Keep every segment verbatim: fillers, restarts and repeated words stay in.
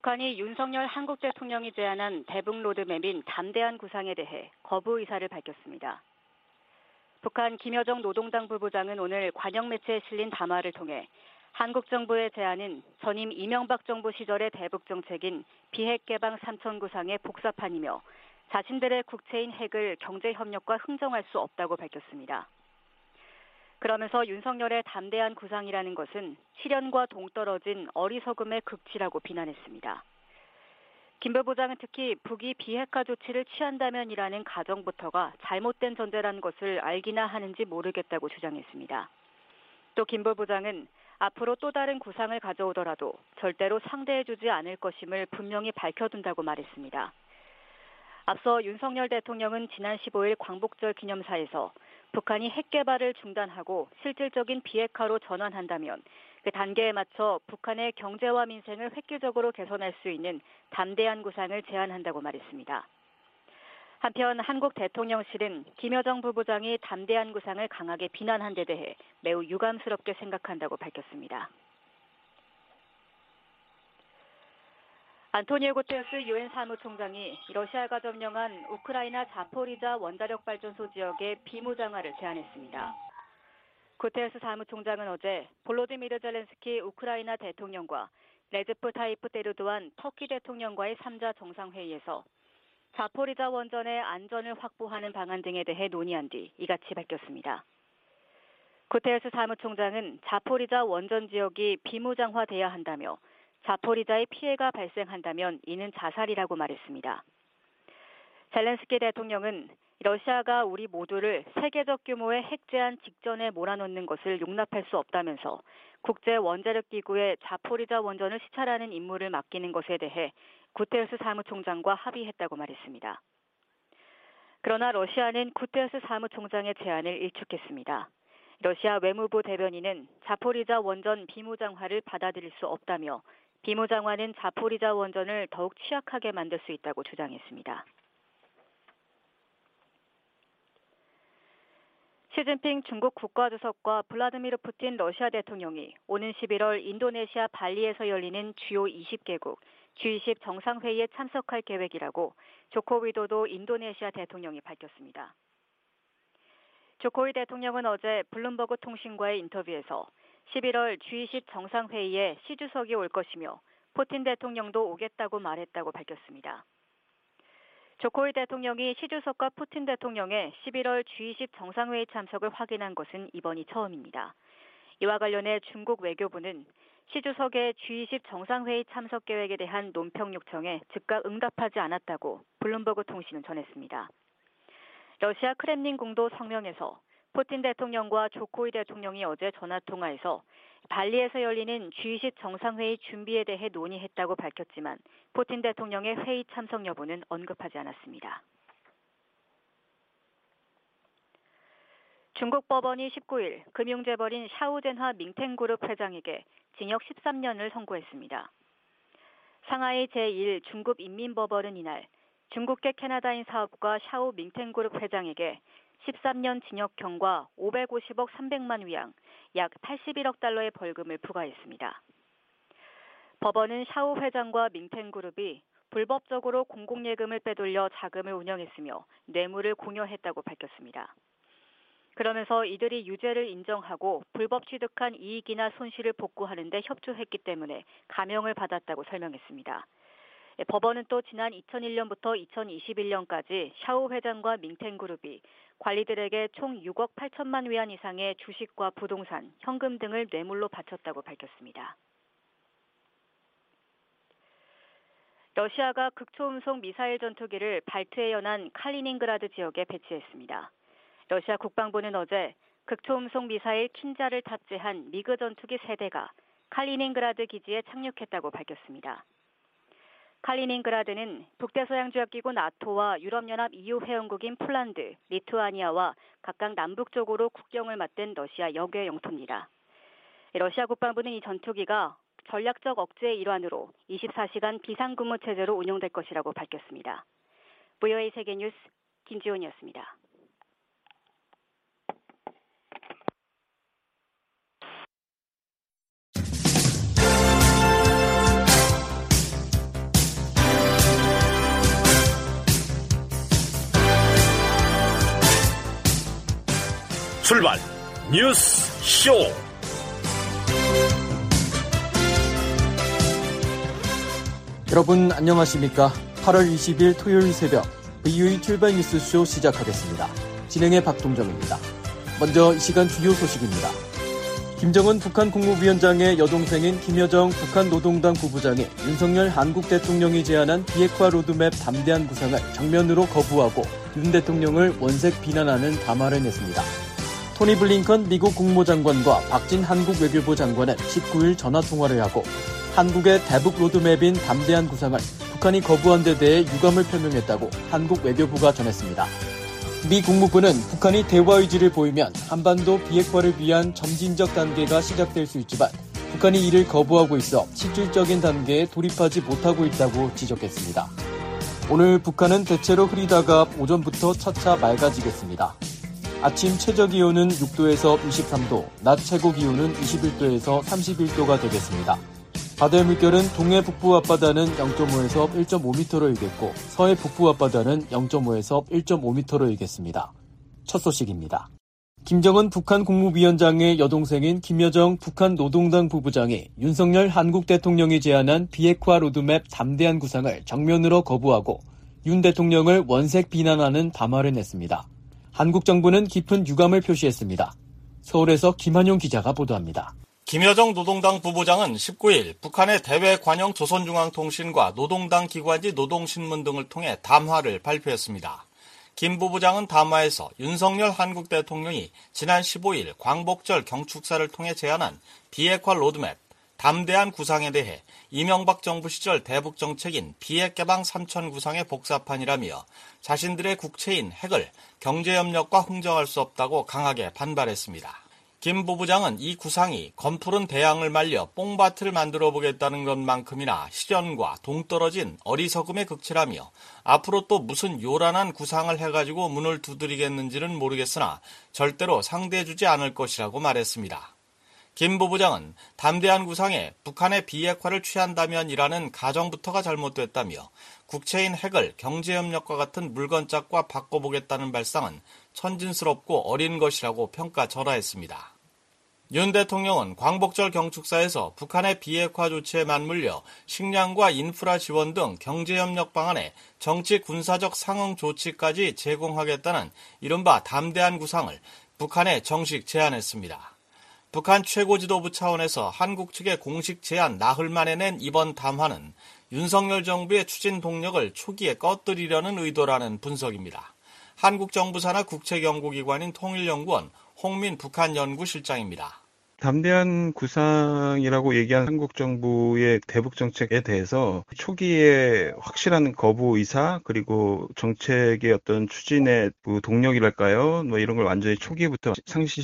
북한이 윤석열 한국 대통령이 제안한 대북 로드맵인 담대한 구상에 대해 거부 의사를 밝혔습니다. 북한 김여정 노동당 부부장은 오늘 관영 매체에 실린 담화를 통해 한국 정부의 제안은 전임 이명박 정부 시절의 대북 정책인 비핵 개방 삼천 구상의 복사판이며 자신들의 국채인 핵을 경제협력과 흥정할 수 없다고 밝혔습니다. 그러면서 윤석열의 담대한 구상이라는 것은 실현과 동떨어진 어리석음의 극치라고 비난했습니다. 김 부부장은 특히 북이 비핵화 조치를 취한다면이라는 가정부터가 잘못된 전제라는 것을 알기나 하는지 모르겠다고 주장했습니다. 또 김 부부장은 앞으로 또 다른 구상을 가져오더라도 절대로 상대해주지 않을 것임을 분명히 밝혀둔다고 말했습니다. 앞서 윤석열 대통령은 지난 십오일 광복절 기념사에서 북한이 핵 개발을 중단하고 실질적인 비핵화로 전환한다면 그 단계에 맞춰 북한의 경제와 민생을 획기적으로 개선할 수 있는 담대한 구상을 제안한다고 말했습니다. 한편 한국 대통령실은 김여정 부부장이 담대한 구상을 강하게 비난한 데 대해 매우 유감스럽게 생각한다고 밝혔습니다. 안토니오 구테레스 유엔 사무총장이 러시아가 점령한 우크라이나 자포리자 원자력 발전소 지역의 비무장화를 제안했습니다. 구테레스 사무총장은 어제 볼로디미르 젤렌스키 우크라이나 대통령과 레제프 타이프 에르도안 터키 대통령과의 삼자 정상회의에서 자포리자 원전의 안전을 확보하는 방안 등에 대해 논의한 뒤 이같이 밝혔습니다. 구테레스 사무총장은 자포리자 원전 지역이 비무장화돼야 한다며 자포리자의 피해가 발생한다면 이는 자살이라고 말했습니다. 젤렌스키 대통령은 러시아가 우리 모두를 세계적 규모의 핵 제한 직전에 몰아넣는 것을 용납할 수 없다면서 국제 원자력 기구에 자포리자 원전을 시찰하는 임무를 맡기는 것에 대해 구테레스 사무총장과 합의했다고 말했습니다. 그러나 러시아는 구테레스 사무총장의 제안을 일축했습니다. 러시아 외무부 대변인은 자포리자 원전 비무장화를 받아들일 수 없다며 비무장화는 자포리자 원전을 더욱 취약하게 만들 수 있다고 주장했습니다. 시진핑 중국 국가주석과 블라디미르 푸틴 러시아 대통령이 오는 십일월 인도네시아 발리에서 열리는 주요 이십 개국 지 이십 정상회의에 참석할 계획이라고 조코 위도도 인도네시아 대통령이 밝혔습니다. 조코위 대통령은 어제 블룸버그 통신과의 인터뷰에서 십일월 지 이십 정상회의에 시 주석이 올 것이며 푸틴 대통령도 오겠다고 말했다고 밝혔습니다. 조코위 대통령이 시 주석과 푸틴 대통령의 십일월 지 이십 정상회의 참석을 확인한 것은 이번이 처음입니다. 이와 관련해 중국 외교부는 시 주석의 지 이십 정상회의 참석 계획에 대한 논평 요청에 즉각 응답하지 않았다고 블룸버그 통신은 전했습니다. 러시아 크렘린궁도 성명에서 푸틴 대통령과 조코위 대통령이 어제 전화통화에서 발리에서 열리는 지 이십 정상회의 준비에 대해 논의했다고 밝혔지만 푸틴 대통령의 회의 참석 여부는 언급하지 않았습니다. 중국 법원이 십구일 금융재벌인 샤오젠화 밍텐그룹 회장에게 징역 십삼 년을 선고했습니다. 상하이 제일 중국인민법원은 이날 중국계 캐나다인 사업가 샤오 밍텐그룹 회장에게 십삼 년 징역형과 오백오십억 삼백만 위안, 약 팔십일억 달러의 벌금을 부과했습니다. 법원은 샤오 회장과 밍텐그룹이 불법적으로 공공예금을 빼돌려 자금을 운영했으며 뇌물을 공여했다고 밝혔습니다. 그러면서 이들이 유죄를 인정하고 불법 취득한 이익이나 손실을 복구하는 데 협조했기 때문에 감형을 받았다고 설명했습니다. 법원은 또 지난 이천일 년부터 이천이십일 년까지 샤오 회장과 밍텐그룹이 관리들에게 총 육억 팔천만 위안 이상의 주식과 부동산, 현금 등을 뇌물로 바쳤다고 밝혔습니다. 러시아가 극초음속 미사일 전투기를 발트해 연안 칼리닝그라드 지역에 배치했습니다. 러시아 국방부는 어제 극초음속 미사일 킨자를 탑재한 미그 전투기 세 대가 칼리닝그라드 기지에 착륙했다고 밝혔습니다. 칼리닝그라드는 북대서양조약기구 나토와 유럽연합 이유 회원국인 폴란드, 리투아니아와 각각 남북쪽으로 국경을 맞댄 러시아 역외 영토입니다. 러시아 국방부는 이 전투기가 전략적 억제의 일환으로 이십사 시간 비상근무 체제로 운용될 것이라고 밝혔습니다. 브이오에이 세계뉴스 김지원이었습니다. 출발 뉴스 쇼. 여러분 안녕하십니까? 팔월 이십일 토요일 새벽 브이오이 출발 뉴스쇼 시작하겠습니다. 진행의 박동정입니다. 먼저 이 시간 주요 소식입니다. 김정은 북한 국무위원장의 여동생인 김여정 북한 노동당 부부장이 윤석열 한국 대통령이 제안한 비핵화 로드맵 담대한 구상을 정면으로 거부하고 윤 대통령을 원색 비난하는 담화를 냈습니다. 토니 블링컨 미국 국무장관과 박진 한국 외교부 장관은 십구일 전화통화를 하고 한국의 대북 로드맵인 담대한 구상을 북한이 거부한 데 대해 유감을 표명했다고 한국 외교부가 전했습니다. 미 국무부는 북한이 대화 의지를 보이면 한반도 비핵화를 위한 점진적 단계가 시작될 수 있지만 북한이 이를 거부하고 있어 실질적인 단계에 돌입하지 못하고 있다고 지적했습니다. 오늘 북한은 대체로 흐리다가 오전부터 차차 맑아지겠습니다. 아침 최저기온은 육도에서 이십삼도, 낮 최고기온은 이십일도에서 삼십일도가 되겠습니다. 바다의 물결은 동해 북부 앞바다는 영점오에서 일점오 미터로 일겠고 서해 북부 앞바다는 영점오에서 일점오 미터로 일겠습니다. 첫 소식입니다. 김정은 북한 국무위원장의 여동생인 김여정 북한 노동당 부부장이 윤석열 한국 대통령이 제안한 비핵화 로드맵 담대한 구상을 정면으로 거부하고 윤 대통령을 원색 비난하는 담화를 냈습니다. 한국 정부는 깊은 유감을 표시했습니다. 서울에서 김한용 기자가 보도합니다. 김여정 노동당 부부장은 십구일 북한의 대외 관영 조선중앙통신과 노동당 기관지 노동신문 등을 통해 담화를 발표했습니다. 김 부부장은 담화에서 윤석열 한국 대통령이 지난 십오일 광복절 경축사를 통해 제안한 비핵화 로드맵, 담대한 구상에 대해 이명박 정부 시절 대북정책인 비핵개방 삼천 구상의 복사판이라며 자신들의 국채인 핵을 경제협력과 흥정할 수 없다고 강하게 반발했습니다. 김 부부장은 이 구상이 검푸른 대양을 말려 뽕밭을 만들어 보겠다는 것만큼이나 실현과 동떨어진 어리석음의 극치라며 앞으로 또 무슨 요란한 구상을 해가지고 문을 두드리겠는지는 모르겠으나 절대로 상대해주지 않을 것이라고 말했습니다. 김 부부장은 담대한 구상에 북한의 비핵화를 취한다면이라는 가정부터가 잘못됐다며 국채인 핵을 경제협력과 같은 물건짝과 바꿔보겠다는 발상은 천진스럽고 어린 것이라고 평가절하했습니다. 윤 대통령은 광복절 경축사에서 북한의 비핵화 조치에 맞물려 식량과 인프라 지원 등 경제협력 방안에 정치 군사적 상응 조치까지 제공하겠다는 이른바 담대한 구상을 북한에 정식 제안했습니다. 북한 최고지도부 차원에서 한국 측의 공식 제안 나흘 만에 낸 이번 담화는 윤석열 정부의 추진 동력을 초기에 꺼뜨리려는 의도라는 분석입니다. 한국 정부 산하 국책연구기관인 통일연구원 홍민 북한연구실장입니다. 담대한 구상이라고 얘기한 한국 정부의 대북 정책에 대해서 초기에 확실한 거부 의사 그리고 정책의 어떤 추진의 동력이랄까요? 뭐 이런 걸 완전히 초기부터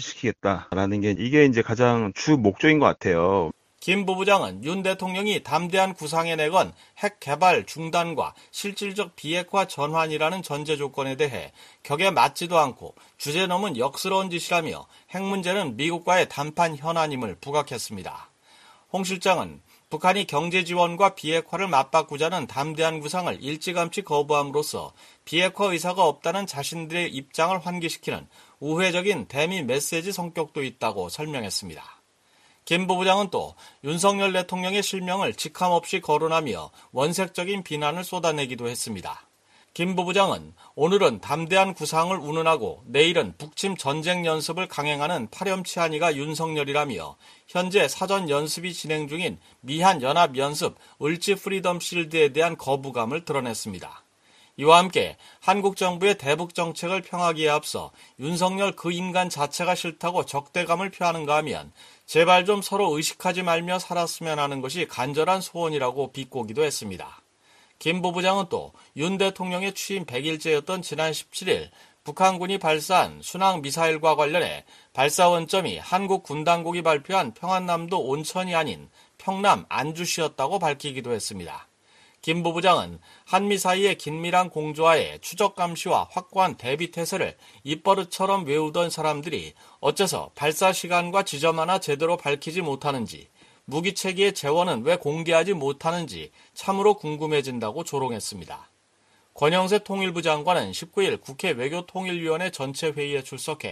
상실시키겠다라는 게 이게 이제 가장 주 목적인 것 같아요. 김 부부장은 윤 대통령이 담대한 구상에 내건 핵 개발 중단과 실질적 비핵화 전환이라는 전제 조건에 대해 격에 맞지도 않고 주제 넘은 역스러운 짓이라며 핵 문제는 미국과의談判 현안임을 부각했습니다. 홍 실장은 북한이 경제 지원과 비핵화를 맞바꾸자는 담대한 구상을 일찌감치 거부함으로써 비핵화 의사가 없다는 자신들의 입장을 환기시키는 우회적인 대미 메시지 성격도 있다고 설명했습니다. 김 부부장은 또 윤석열 대통령의 실명을 직함없이 거론하며 원색적인 비난을 쏟아내기도 했습니다. 김 부부장은 오늘은 담대한 구상을 운운하고 내일은 북침 전쟁 연습을 강행하는 파렴치한이가 윤석열이라며 현재 사전 연습이 진행 중인 미한 연합 연습 을지 프리덤 실드에 대한 거부감을 드러냈습니다. 이와 함께 한국 정부의 대북 정책을 평하기에 앞서 윤석열 그 인간 자체가 싫다고 적대감을 표하는가 하면 제발 좀 서로 의식하지 말며 살았으면 하는 것이 간절한 소원이라고 비꼬기도 했습니다. 김 부부장은 또 윤 대통령의 취임 백일째였던 지난 십칠일 북한군이 발사한 순항 미사일과 관련해 발사 원점이 한국 군 당국이 발표한 평안남도 온천이 아닌 평남 안주시였다고 밝히기도 했습니다. 김 부부장은 한미 사이의 긴밀한 공조하에 추적 감시와 확고한 대비 태세를 입버릇처럼 외우던 사람들이 어째서 발사 시간과 지점 하나 제대로 밝히지 못하는지, 무기 체계의 재원은 왜 공개하지 못하는지 참으로 궁금해진다고 조롱했습니다. 권영세 통일부 장관은 십구일 국회 외교통일위원회 전체 회의에 출석해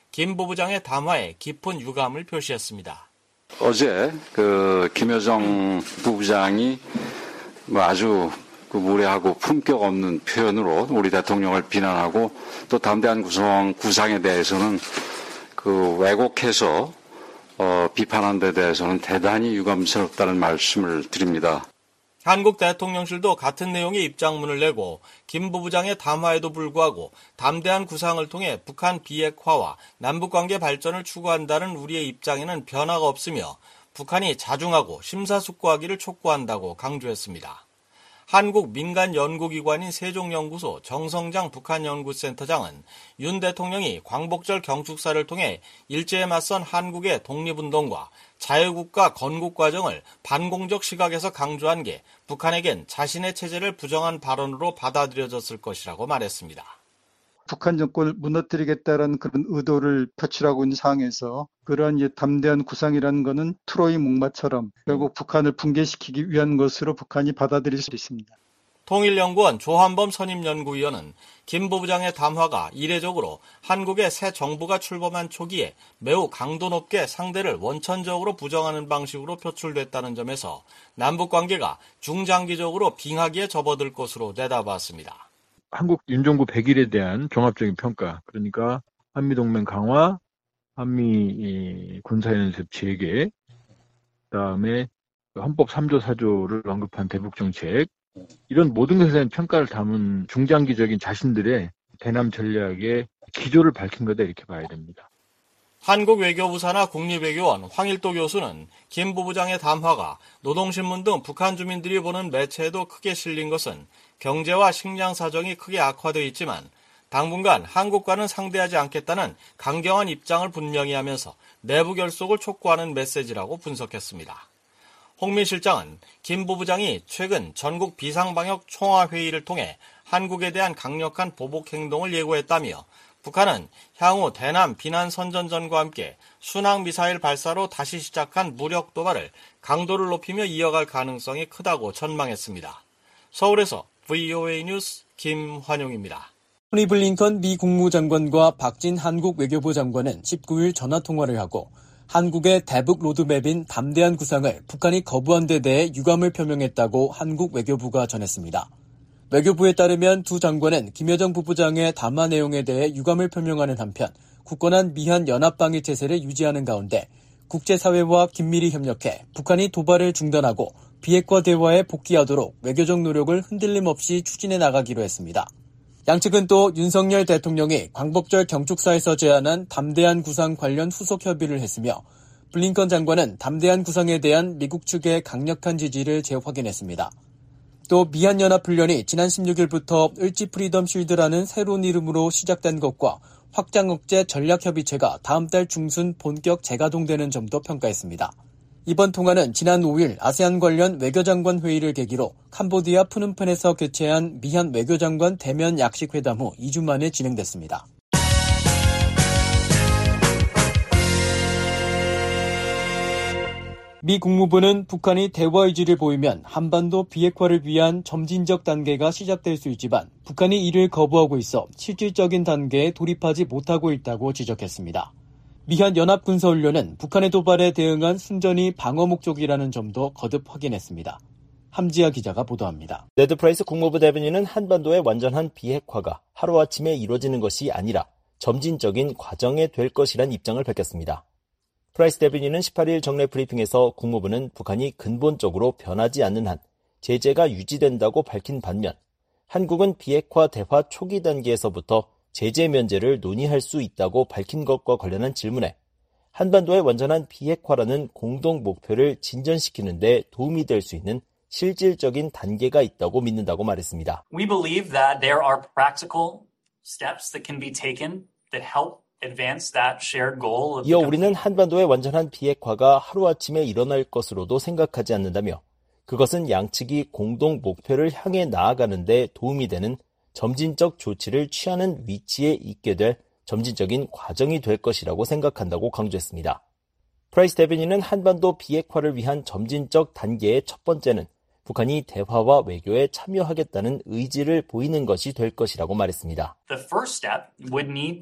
김 부부장의 담화에 깊은 유감을 표시했습니다. 어제 그 김여정 부부장이 뭐 아주 그 무례하고 품격 없는 표현으로 우리 대통령을 비난하고 또 담대한 구성, 구상에 대해서는 그 왜곡해서 어, 비판한 데 대해서는 대단히 유감스럽다는 말씀을 드립니다. 한국 대통령실도 같은 내용의 입장문을 내고 김 부부장의 담화에도 불구하고 담대한 구상을 통해 북한 비핵화와 남북관계 발전을 추구한다는 우리의 입장에는 변화가 없으며 북한이 자중하고 심사숙고하기를 촉구한다고 강조했습니다. 한국 민간 연구기관인 세종연구소 정성장 북한연구센터장은 윤 대통령이 광복절 경축사를 통해 일제에 맞선 한국의 독립운동과 자유국가 건국 과정을 반공적 시각에서 강조한 게 북한에겐 자신의 체제를 부정한 발언으로 받아들여졌을 것이라고 말했습니다. 북한 정권을 무너뜨리겠다는 그런 의도를 표출하고 있는 상황에서 그러한 이제 담대한 구상이라는 것은 트로이 목마처럼 결국 북한을 붕괴시키기 위한 것으로 북한이 받아들일 수 있습니다. 통일연구원 조한범 선임연구위원은 김 부부장의 담화가 이례적으로 한국의 새 정부가 출범한 초기에 매우 강도 높게 상대를 원천적으로 부정하는 방식으로 표출됐다는 점에서 남북관계가 중장기적으로 빙하기에 접어들 것으로 내다봤습니다. 한국 윤정부 백 일에 대한 종합적인 평가, 그러니까 한미동맹 강화, 한미 군사연습 재개, 그다음에 헌법 삼 조 사 조를 언급한 대북정책, 이런 모든 것에 대한 평가를 담은 중장기적인 자신들의 대남 전략의 기조를 밝힌 거다 이렇게 봐야 됩니다. 한국 외교부 산하 국립외교원 황일도 교수는 김 부부장의 담화가 노동신문 등 북한 주민들이 보는 매체에도 크게 실린 것은 경제와 식량 사정이 크게 악화되어 있지만 당분간 한국과는 상대하지 않겠다는 강경한 입장을 분명히 하면서 내부 결속을 촉구하는 메시지라고 분석했습니다. 홍민 실장은 김 부부장이 최근 전국 비상방역 총화회의를 통해 한국에 대한 강력한 보복 행동을 예고했다며 북한은 향후 대남 비난 선전전과 함께 순항미사일 발사로 다시 시작한 무력 도발을 강도를 높이며 이어갈 가능성이 크다고 전망했습니다. 서울에서 브이오에이 뉴스 김환용입니다. 토니 블링컨 미 국무장관과 박진 한국 외교부 장관은 십구 일 전화통화를 하고 한국의 대북 로드맵인 담대한 구상을 북한이 거부한 데 대해 유감을 표명했다고 한국 외교부가 전했습니다. 외교부에 따르면 두 장관은 김여정 부부장의 담화 내용에 대해 유감을 표명하는 한편 굳건한 미한 연합방위 체제를 유지하는 가운데 국제사회와 긴밀히 협력해 북한이 도발을 중단하고 비핵화 대화에 복귀하도록 외교적 노력을 흔들림 없이 추진해 나가기로 했습니다. 양측은 또 윤석열 대통령이 광복절 경축사에서 제안한 담대한 구상 관련 후속 협의를 했으며 블링컨 장관은 담대한 구상에 대한 미국 측의 강력한 지지를 재확인했습니다. 또 미한연합훈련이 지난 십육 일부터 을지 프리덤 쉴드라는 새로운 이름으로 시작된 것과 확장억제 전략협의체가 다음 달 중순 본격 재가동되는 점도 평가했습니다. 이번 통화는 지난 오 일 아세안 관련 외교장관 회의를 계기로 캄보디아 푸놈펜에서 개최한 미한 외교장관 대면 약식회담 후 이 주 만에 진행됐습니다. 미 국무부는 북한이 대화 의지를 보이면 한반도 비핵화를 위한 점진적 단계가 시작될 수 있지만 북한이 이를 거부하고 있어 실질적인 단계에 돌입하지 못하고 있다고 지적했습니다. 미한 연합군사훈련은 북한의 도발에 대응한 순전히 방어 목적이라는 점도 거듭 확인했습니다. 함지아 기자가 보도합니다. 네드 프라이스 국무부 대변인은 한반도의 완전한 비핵화가 하루아침에 이루어지는 것이 아니라 점진적인 과정에 될 것이란 입장을 밝혔습니다. 프라이스 대변인은 십팔 일 정례 브리핑에서 국무부는 북한이 근본적으로 변하지 않는 한 제재가 유지된다고 밝힌 반면 한국은 비핵화 대화 초기 단계에서부터 제재 면제를 논의할 수 있다고 밝힌 것과 관련한 질문에 한반도의 완전한 비핵화라는 공동 목표를 진전시키는 데 도움이 될 수 있는 실질적인 단계가 있다고 믿는다고 말했습니다. We believe that there are practical steps that can be taken that help advance that shared goal. 이어 우리는 한반도의 완전한 비핵화가 하루아침에 일어날 것으로도 생각하지 않는다며 그것은 양측이 공동 목표를 향해 나아가는 데 도움이 되는 점진적 조치를 취하는 위치에 있게 될 점진적인 과정이 될 것이라고 생각한다고 강조했습니다. 프라이스 대변인은 한반도 비핵화를 위한 점진적 단계의 첫 번째는 북한이 대화와 외교에 참여하겠다는 의지를 보이는 것이 될 것이라고 말했습니다. The first step would need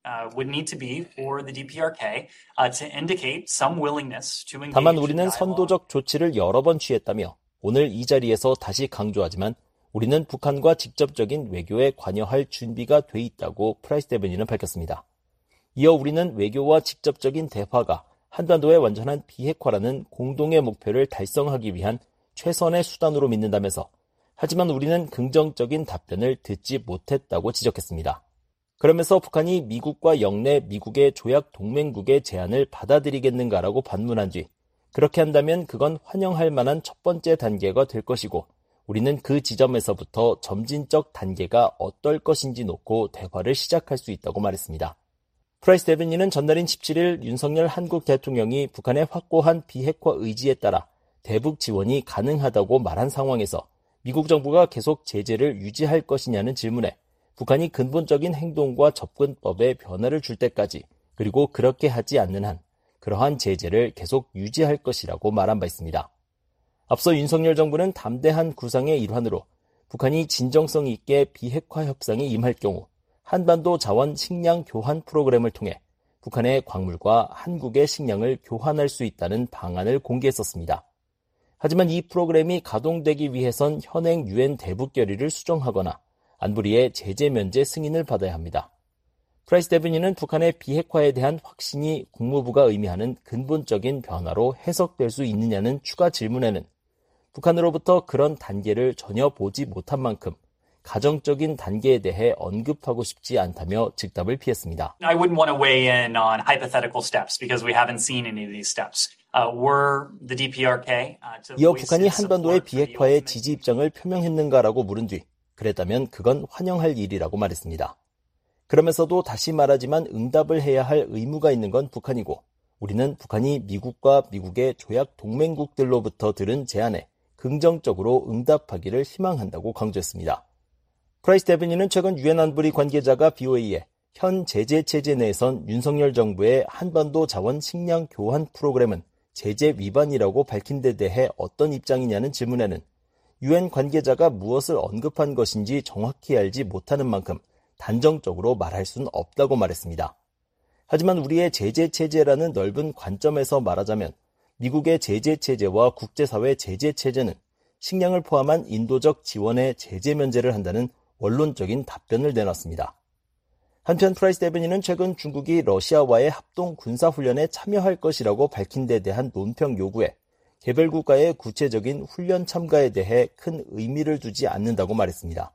uh, would need to be for the 디피아르케이 uh, to indicate some willingness to engage. 다만 우리는 선도적 조치를 여러 번 취했다며 오늘 이 자리에서 다시 강조하지만 우리는 북한과 직접적인 외교에 관여할 준비가 돼 있다고 프라이스 데베니는 밝혔습니다. 이어 우리는 외교와 직접적인 대화가 한반도의 완전한 비핵화라는 공동의 목표를 달성하기 위한 최선의 수단으로 믿는다면서 하지만 우리는 긍정적인 답변을 듣지 못했다고 지적했습니다. 그러면서 북한이 미국과 영내 미국의 조약 동맹국의 제안을 받아들이겠는가라고 반문한 뒤 그렇게 한다면 그건 환영할 만한 첫 번째 단계가 될 것이고 우리는 그 지점에서부터 점진적 단계가 어떨 것인지 놓고 대화를 시작할 수 있다고 말했습니다. 프라이스 데베니는 전날인 십칠일 윤석열 한국 대통령이 북한의 확고한 비핵화 의지에 따라 대북 지원이 가능하다고 말한 상황에서 미국 정부가 계속 제재를 유지할 것이냐는 질문에 북한이 근본적인 행동과 접근법에 변화를 줄 때까지 그리고 그렇게 하지 않는 한 그러한 제재를 계속 유지할 것이라고 말한 바 있습니다. 앞서 윤석열 정부는 담대한 구상의 일환으로 북한이 진정성 있게 비핵화 협상에 임할 경우 한반도 자원 식량 교환 프로그램을 통해 북한의 광물과 한국의 식량을 교환할 수 있다는 방안을 공개했었습니다. 하지만 이 프로그램이 가동되기 위해선 현행 유엔 대북 결의를 수정하거나 안보리의 제재 면제 승인을 받아야 합니다. 프라이스 데베니는 북한의 비핵화에 대한 확신이 국무부가 의미하는 근본적인 변화로 해석될 수 있느냐는 추가 질문에는 북한으로부터 그런 단계를 전혀 보지 못한 만큼 가정적인 단계에 대해 언급하고 싶지 않다며 즉답을 피했습니다. I wouldn't want to weigh in on hypothetical steps because we haven't seen any of these steps. Uh, were the 디피아르케이 uh, to 이어 voice 북한이 its 한반도의 support for the 비핵화에 ultimate 지지 입장을 표명했는가라고 물은 뒤 그랬다면 그건 환영할 일이라고 말했습니다. 그러면서도 다시 말하지만 응답을 해야 할 의무가 있는 건 북한이고 우리는 북한이 미국과 미국의 조약 동맹국들로부터 들은 제안에 긍정적으로 응답하기를 희망한다고 강조했습니다. 프라이스 데베니는 최근 유엔 안보리 관계자가 비오에이에 현 제재 체제 내에선 윤석열 정부의 한반도 자원 식량 교환 프로그램은 제재 위반이라고 밝힌 데 대해 어떤 입장이냐는 질문에는 유엔 관계자가 무엇을 언급한 것인지 정확히 알지 못하는 만큼 단정적으로 말할 수는 없다고 말했습니다. 하지만 우리의 제재 체제라는 넓은 관점에서 말하자면 미국의 제재 체제와 국제사회 제재 체제는 식량을 포함한 인도적 지원에 제재 면제를 한다는 원론적인 답변을 내놨습니다. 한편 프라이스 데베니는 최근 중국이 러시아와의 합동 군사훈련에 참여할 것이라고 밝힌 데 대한 논평 요구에 개별 국가의 구체적인 훈련 참가에 대해 큰 의미를 두지 않는다고 말했습니다.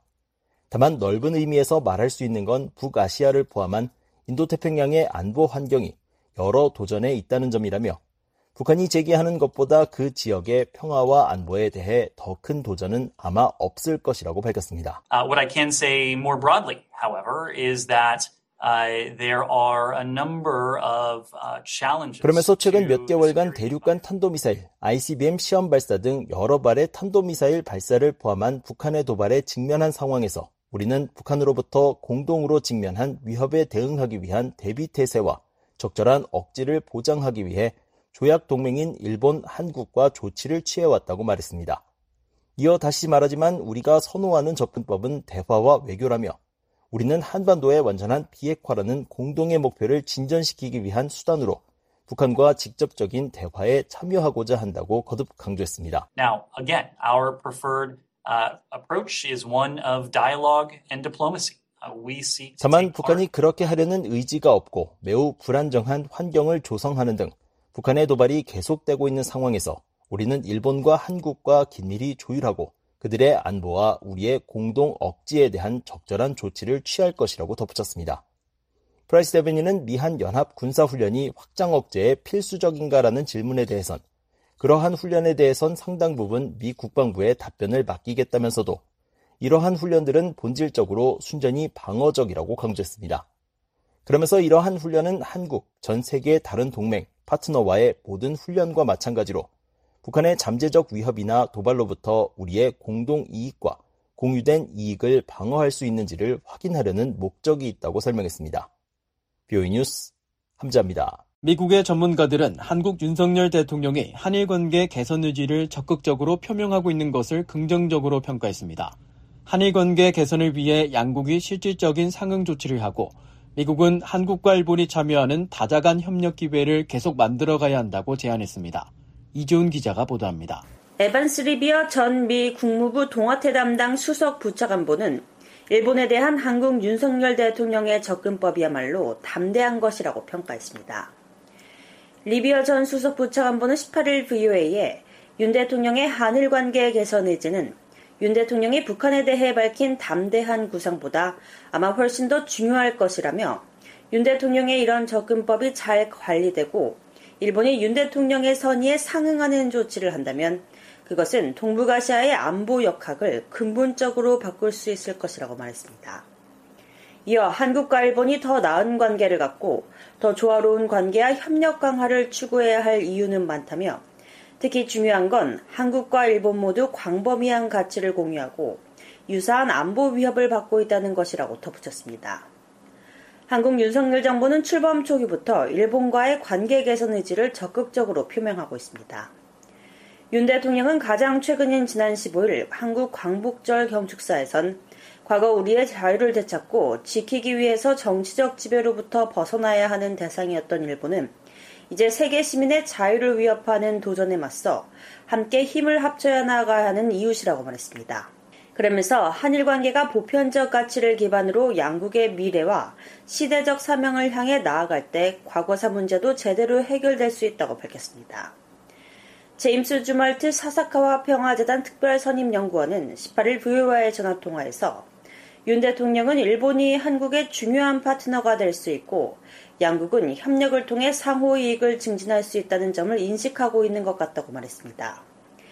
다만 넓은 의미에서 말할 수 있는 건 북아시아를 포함한 인도태평양의 안보 환경이 여러 도전에 있다는 점이라며 북한이 제기하는 것보다 그 지역의 평화와 안보에 대해 더 큰 도전은 아마 없을 것이라고 밝혔습니다. Uh, what I can say more broadly, however, is that uh, there are a number of uh, challenges. 그러면서 최근 몇 개월간 대륙간 탄도미사일, 아이씨비엠 시험 발사 등 여러 발의 탄도미사일 발사를 포함한 북한의 도발에 직면한 상황에서 우리는 북한으로부터 공동으로 직면한 위협에 대응하기 위한 대비태세와 적절한 억지를 보장하기 위해 조약 동맹인 일본, 한국과 조치를 취해왔다고 말했습니다. 이어 다시 말하지만 우리가 선호하는 접근법은 대화와 외교라며 우리는 한반도의 완전한 비핵화라는 공동의 목표를 진전시키기 위한 수단으로 북한과 직접적인 대화에 참여하고자 한다고 거듭 강조했습니다. Now, again, our preferred uh, approach is one of dialogue and diplomacy. Uh, we seek to 다만 take 북한이 part. 그렇게 하려는 의지가 없고 매우 불안정한 환경을 조성하는 등 북한의 도발이 계속되고 있는 상황에서 우리는 일본과 한국과 긴밀히 조율하고 그들의 안보와 우리의 공동 억지에 대한 적절한 조치를 취할 것이라고 덧붙였습니다. 프라이스 데베니는 미한 연합 군사훈련이 확장 억제에 필수적인가라는 질문에 대해선 그러한 훈련에 대해선 상당 부분 미 국방부에 답변을 맡기겠다면서도 이러한 훈련들은 본질적으로 순전히 방어적이라고 강조했습니다. 그러면서 이러한 훈련은 한국, 전 세계의 다른 동맹, 파트너와의 모든 훈련과 마찬가지로 북한의 잠재적 위협이나 도발로부터 우리의 공동 이익과 공유된 이익을 방어할 수 있는지를 확인하려는 목적이 있다고 설명했습니다. 비오이 뉴스 함자입니다. 미국의 전문가들은 한국 윤석열 대통령이 한일 관계 개선 의지를 적극적으로 표명하고 있는 것을 긍정적으로 평가했습니다. 한일 관계 개선을 위해 양국이 실질적인 상응 조치를 하고 미국은 한국과 일본이 참여하는 다자간 협력 기회를 계속 만들어가야 한다고 제안했습니다. 이재훈 기자가 보도합니다. 에반스 리비어 전 미 국무부 동아태 담당 수석 부차관보는 일본에 대한 한국 윤석열 대통령의 접근법이야말로 담대한 것이라고 평가했습니다. 리비어 전 수석 부차관보는 십팔 일 브이오에이에 윤 대통령의 한일 관계 개선 의지는 윤 대통령이 북한에 대해 밝힌 담대한 구상보다 아마 훨씬 더 중요할 것이라며 윤 대통령의 이런 접근법이 잘 관리되고 일본이 윤 대통령의 선의에 상응하는 조치를 한다면 그것은 동북아시아의 안보 역학을 근본적으로 바꿀 수 있을 것이라고 말했습니다. 이어 한국과 일본이 더 나은 관계를 갖고 더 조화로운 관계와 협력 강화를 추구해야 할 이유는 많다며 특히 중요한 건 한국과 일본 모두 광범위한 가치를 공유하고 유사한 안보 위협을 받고 있다는 것이라고 덧붙였습니다. 한국 윤석열 정부는 출범 초기부터 일본과의 관계 개선 의지를 적극적으로 표명하고 있습니다. 윤 대통령은 가장 최근인 지난 십오 일 한국 광복절 경축사에선 과거 우리의 자유를 되찾고 지키기 위해서 정치적 지배로부터 벗어나야 하는 대상이었던 일본은 이제 세계 시민의 자유를 위협하는 도전에 맞서 함께 힘을 합쳐야 나가야 하는 이웃이라고 말했습니다. 그러면서 한일 관계가 보편적 가치를 기반으로 양국의 미래와 시대적 사명을 향해 나아갈 때 과거사 문제도 제대로 해결될 수 있다고 밝혔습니다. 제임스 주말트 사사카와 평화재단 특별선임연구원은 십팔 일 브이오에이와의 전화통화에서 윤 대통령은 일본이 한국의 중요한 파트너가 될 수 있고 양국은 협력을 통해 상호 이익을 증진할 수 있다는 점을 인식하고 있는 것 같다고 말했습니다.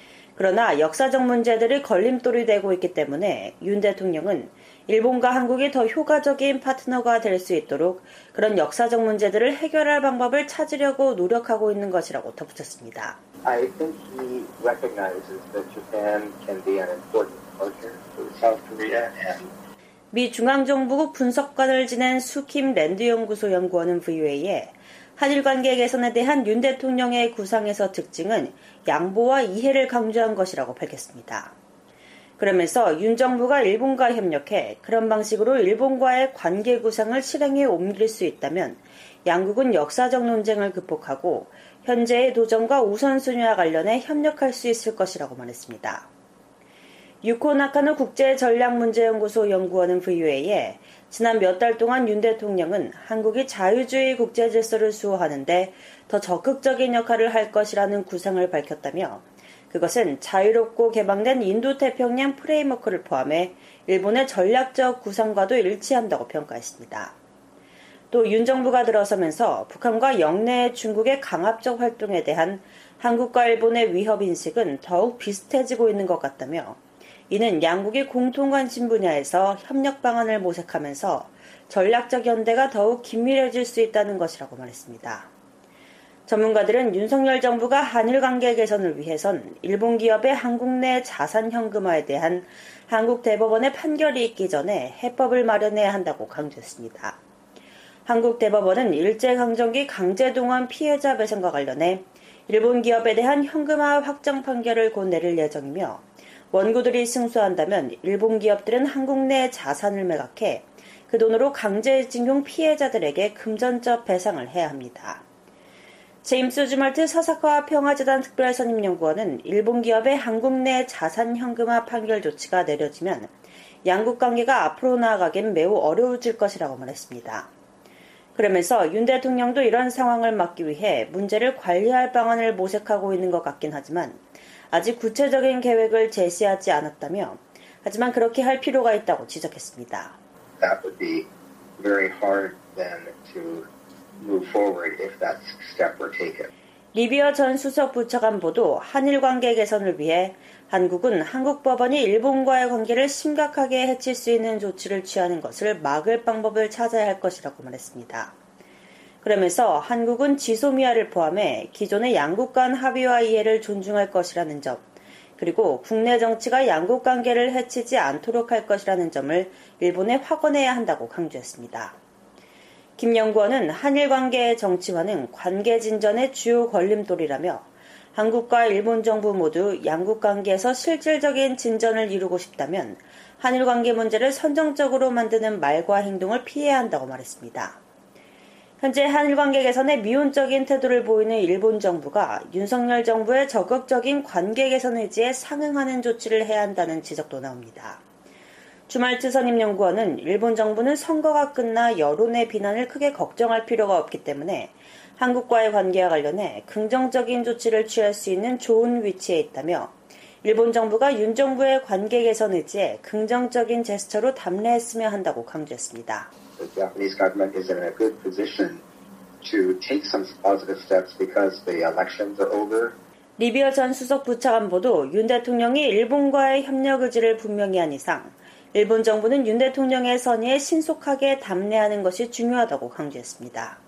그러나 역사적 문제들이 걸림돌이 되고 있기 때문에 윤 대통령은 일본과 한국이 더 효과적인 파트너가 될 수 있도록 그런 역사적 문제들을 해결할 방법을 찾으려고 노력하고 있는 것이라고 덧붙였습니다. I think he recognizes that Japan can be an important partner for South Korea and 미 중앙정부국 분석관을 지낸 수킴 랜드연구소 연구원은 브이오에이에 한일 관계 개선에 대한 윤 대통령의 구상에서 특징은 양보와 이해를 강조한 것이라고 밝혔습니다. 그러면서 윤 정부가 일본과 협력해 그런 방식으로 일본과의 관계 구상을 실행에 옮길 수 있다면 양국은 역사적 논쟁을 극복하고 현재의 도전과 우선순위와 관련해 협력할 수 있을 것이라고 말했습니다. 유코 나카노 국제전략문제연구소 연구원은 브이오에이에 지난 몇 달 동안 윤 대통령은 한국이 자유주의 국제질서를 수호하는데 더 적극적인 역할을 할 것이라는 구상을 밝혔다며 그것은 자유롭고 개방된 인도태평양 프레임워크를 포함해 일본의 전략적 구상과도 일치한다고 평가했습니다. 또 윤 정부가 들어서면서 북한과 영내 중국의 강압적 활동에 대한 한국과 일본의 위협인식은 더욱 비슷해지고 있는 것 같다며 이는 양국이 공통 관심 분야에서 협력 방안을 모색하면서 전략적 연대가 더욱 긴밀해질 수 있다는 것이라고 말했습니다. 전문가들은 윤석열 정부가 한일 관계 개선을 위해선 일본 기업의 한국 내 자산 현금화에 대한 한국 대법원의 판결이 있기 전에 해법을 마련해야 한다고 강조했습니다. 한국 대법원은 일제강점기 강제동원 피해자 배상과 관련해 일본 기업에 대한 현금화 확정 판결을 곧 내릴 예정이며 원고들이 승소한다면 일본 기업들은 한국 내 자산을 매각해 그 돈으로 강제징용 피해자들에게 금전적 배상을 해야 합니다. 제임스 주말트 사사카 평화재단 특별선임연구원은 일본 기업의 한국 내 자산 현금화 판결 조치가 내려지면 양국 관계가 앞으로 나아가긴 매우 어려워질 것이라고 말했습니다. 그러면서 윤 대통령도 이런 상황을 막기 위해 문제를 관리할 방안을 모색하고 있는 것 같긴 하지만 아직 구체적인 계획을 제시하지 않았다며 하지만 그렇게 할 필요가 있다고 지적했습니다. That would be very hard then to move forward if that step were taken. 리비어 전 수석 부차관보도 한일 관계 개선을 위해 한국은 한국 법원이 일본과의 관계를 심각하게 해칠 수 있는 조치를 취하는 것을 막을 방법을 찾아야 할 것이라고 말했습니다. 그러면서 한국은 지소미아를 포함해 기존의 양국 간 합의와 이해를 존중할 것이라는 점, 그리고 국내 정치가 양국 관계를 해치지 않도록 할 것이라는 점을 일본에 확언해야 한다고 강조했습니다. 김 연구원은 한일 관계의 정치화는 관계 진전의 주요 걸림돌이라며 한국과 일본 정부 모두 양국 관계에서 실질적인 진전을 이루고 싶다면 한일 관계 문제를 선정적으로 만드는 말과 행동을 피해야 한다고 말했습니다. 현재 한일 관계 개선에 미온적인 태도를 보이는 일본 정부가 윤석열 정부의 적극적인 관계 개선 의지에 상응하는 조치를 해야 한다는 지적도 나옵니다. 주말트 선임연구원은 일본 정부는 선거가 끝나 여론의 비난을 크게 걱정할 필요가 없기 때문에 한국과의 관계와 관련해 긍정적인 조치를 취할 수 있는 좋은 위치에 있다며 일본 정부가 윤 정부의 관계 개선 의지에 긍정적인 제스처로 답례했으면 한다고 강조했습니다. The Japanese government is in a good position to take some positive steps because the elections are over. 리비어 전 수석 부차관보도 윤 대통령이 일본과의 협력 의지를 분명히 한 이상 일본 정부는 윤 대통령의 선의에 신속하게 답례하는 것이 중요하다고 강조했습니다.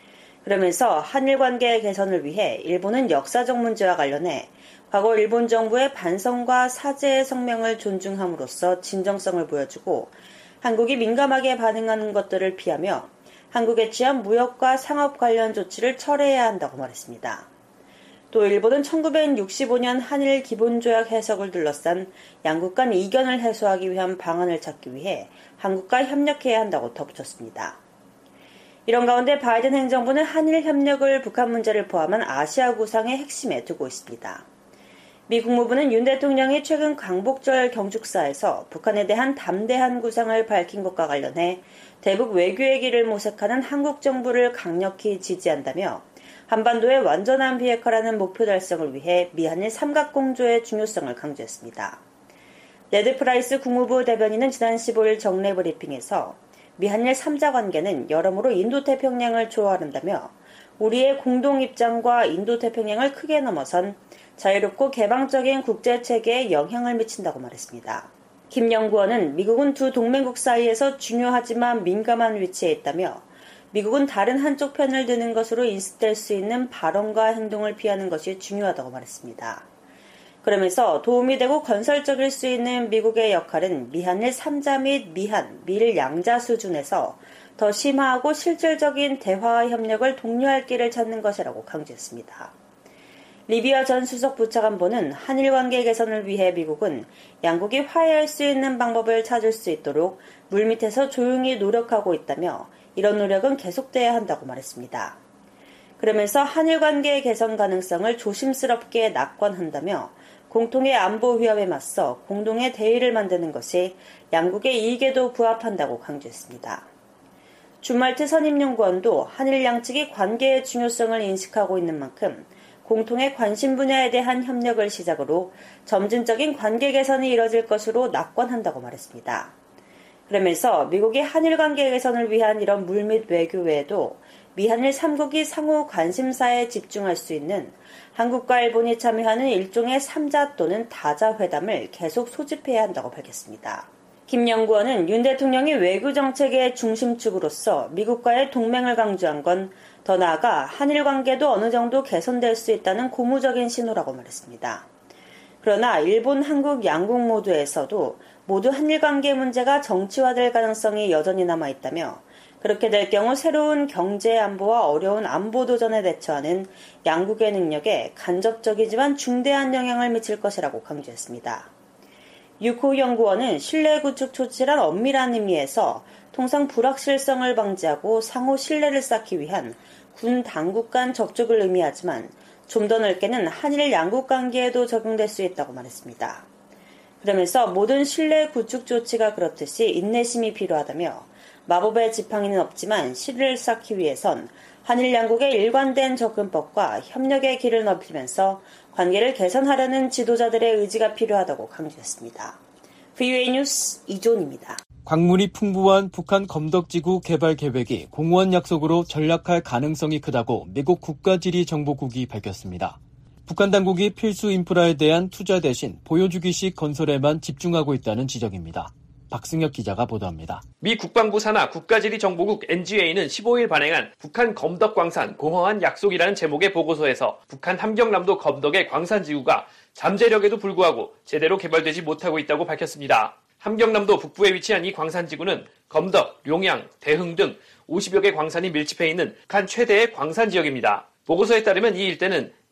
그러면서 한일 관계 개선을 위해 일본은 역사적 문제와 관련해 과거 일본 정부의 반성과 사죄의 성명을 존중함으로써 진정성을 보여주고 한국이 민감하게 반응하는 것들을 피하며 한국에 취한 무역과 상업 관련 조치를 철회해야 한다고 말했습니다. 또 일본은 천구백육십오 년 한일 기본조약 해석을 둘러싼 양국 간 이견을 해소하기 위한 방안을 찾기 위해 한국과 협력해야 한다고 덧붙였습니다. 이런 가운데 바이든 행정부는 한일 협력을 북한 문제를 포함한 아시아 구상의 핵심에 두고 있습니다. 미 국무부는 윤 대통령이 최근 광복절 경축사에서 북한에 대한 담대한 구상을 밝힌 것과 관련해 대북 외교의 길을 모색하는 한국 정부를 강력히 지지한다며 한반도의 완전한 비핵화라는 목표 달성을 위해 미한일 삼각공조의 중요성을 강조했습니다. 레드 프라이스 국무부 대변인은 지난 십오 일 정례 브리핑에서 미한일 삼 자 관계는 여러모로 인도태평양을 조화한다며 우리의 공동 입장과 인도태평양을 크게 넘어선 자유롭고 개방적인 국제체계에 영향을 미친다고 말했습니다. 김 연구원은 미국은 두 동맹국 사이에서 중요하지만 민감한 위치에 있다며 미국은 다른 한쪽 편을 드는 것으로 인식될 수 있는 발언과 행동을 피하는 것이 중요하다고 말했습니다. 그러면서 도움이 되고 건설적일 수 있는 미국의 역할은 미한일 삼 자 및 미한, 미일 양자 수준에서 더 심화하고 실질적인 대화와 협력을 독려할 길을 찾는 것이라고 강조했습니다. 리비아 전 수석 부차관보는 한일 관계 개선을 위해 미국은 양국이 화해할 수 있는 방법을 찾을 수 있도록 물밑에서 조용히 노력하고 있다며 이런 노력은 계속돼야 한다고 말했습니다. 그러면서 한일 관계 개선 가능성을 조심스럽게 낙관한다며 공통의 안보 위협에 맞서 공동의 대의를 만드는 것이 양국의 이익에도 부합한다고 강조했습니다. 주말트 선임연구원도 한일 양측이 관계의 중요성을 인식하고 있는 만큼 공통의 관심 분야에 대한 협력을 시작으로 점진적인 관계 개선이 이뤄질 것으로 낙관한다고 말했습니다. 그러면서 미국이 한일 관계 개선을 위한 이런 물밑 외교 외에도 미한일 삼 국이 상호 관심사에 집중할 수 있는 한국과 일본이 참여하는 일종의 삼 자 또는 다자 회담을 계속 소집해야 한다고 밝혔습니다. 김 연구원은 윤 대통령이 외교 정책의 중심축으로서 미국과의 동맹을 강조한 건 더 나아가 한일 관계도 어느 정도 개선될 수 있다는 고무적인 신호라고 말했습니다. 그러나 일본, 한국 양국 모두에서도 모두 한일 관계 문제가 정치화될 가능성이 여전히 남아있다며 그렇게 될 경우 새로운 경제 안보와 어려운 안보 도전에 대처하는 양국의 능력에 간접적이지만 중대한 영향을 미칠 것이라고 강조했습니다. 유코 연구원은 신뢰 구축 조치란 엄밀한 의미에서 통상 불확실성을 방지하고 상호 신뢰를 쌓기 위한 군 당국 간 접촉을 의미하지만 좀 더 넓게는 한일 양국 관계에도 적용될 수 있다고 말했습니다. 그러면서 모든 신뢰 구축 조치가 그렇듯이 인내심이 필요하다며 마법의 지팡이는 없지만 신뢰를 쌓기 위해선 한일 양국의 일관된 접근법과 협력의 길을 넓히면서 관계를 개선하려는 지도자들의 의지가 필요하다고 강조했습니다. 브이오에이 뉴스 이존입니다. 광물이 풍부한 북한 검덕지구 개발 계획이 공무원 약속으로 전락할 가능성이 크다고 미국 국가지리정보국이 밝혔습니다. 북한 당국이 필수 인프라에 대한 투자 대신 보여주기식 건설에만 집중하고 있다는 지적입니다. 박승혁 기자가 보도합니다. 미 국방부 산하 국가지리정보국 엔지에이는 십오 일 발행한 북한 검덕광산 공허한 약속이라는 제목의 보고서에서 북한 함경남도 검덕의 광산지구가 잠재력에도 불구하고 제대로 개발되지 못하고 있다고 밝혔습니다. 함경남도 북부에 위치한 이 광산지구는 검덕, 룡양, 대흥 등 오십여 개 광산이 밀집해 있는 북한 최대의 광산 지역입니다. 보고서에 따르면 이 일대는 납,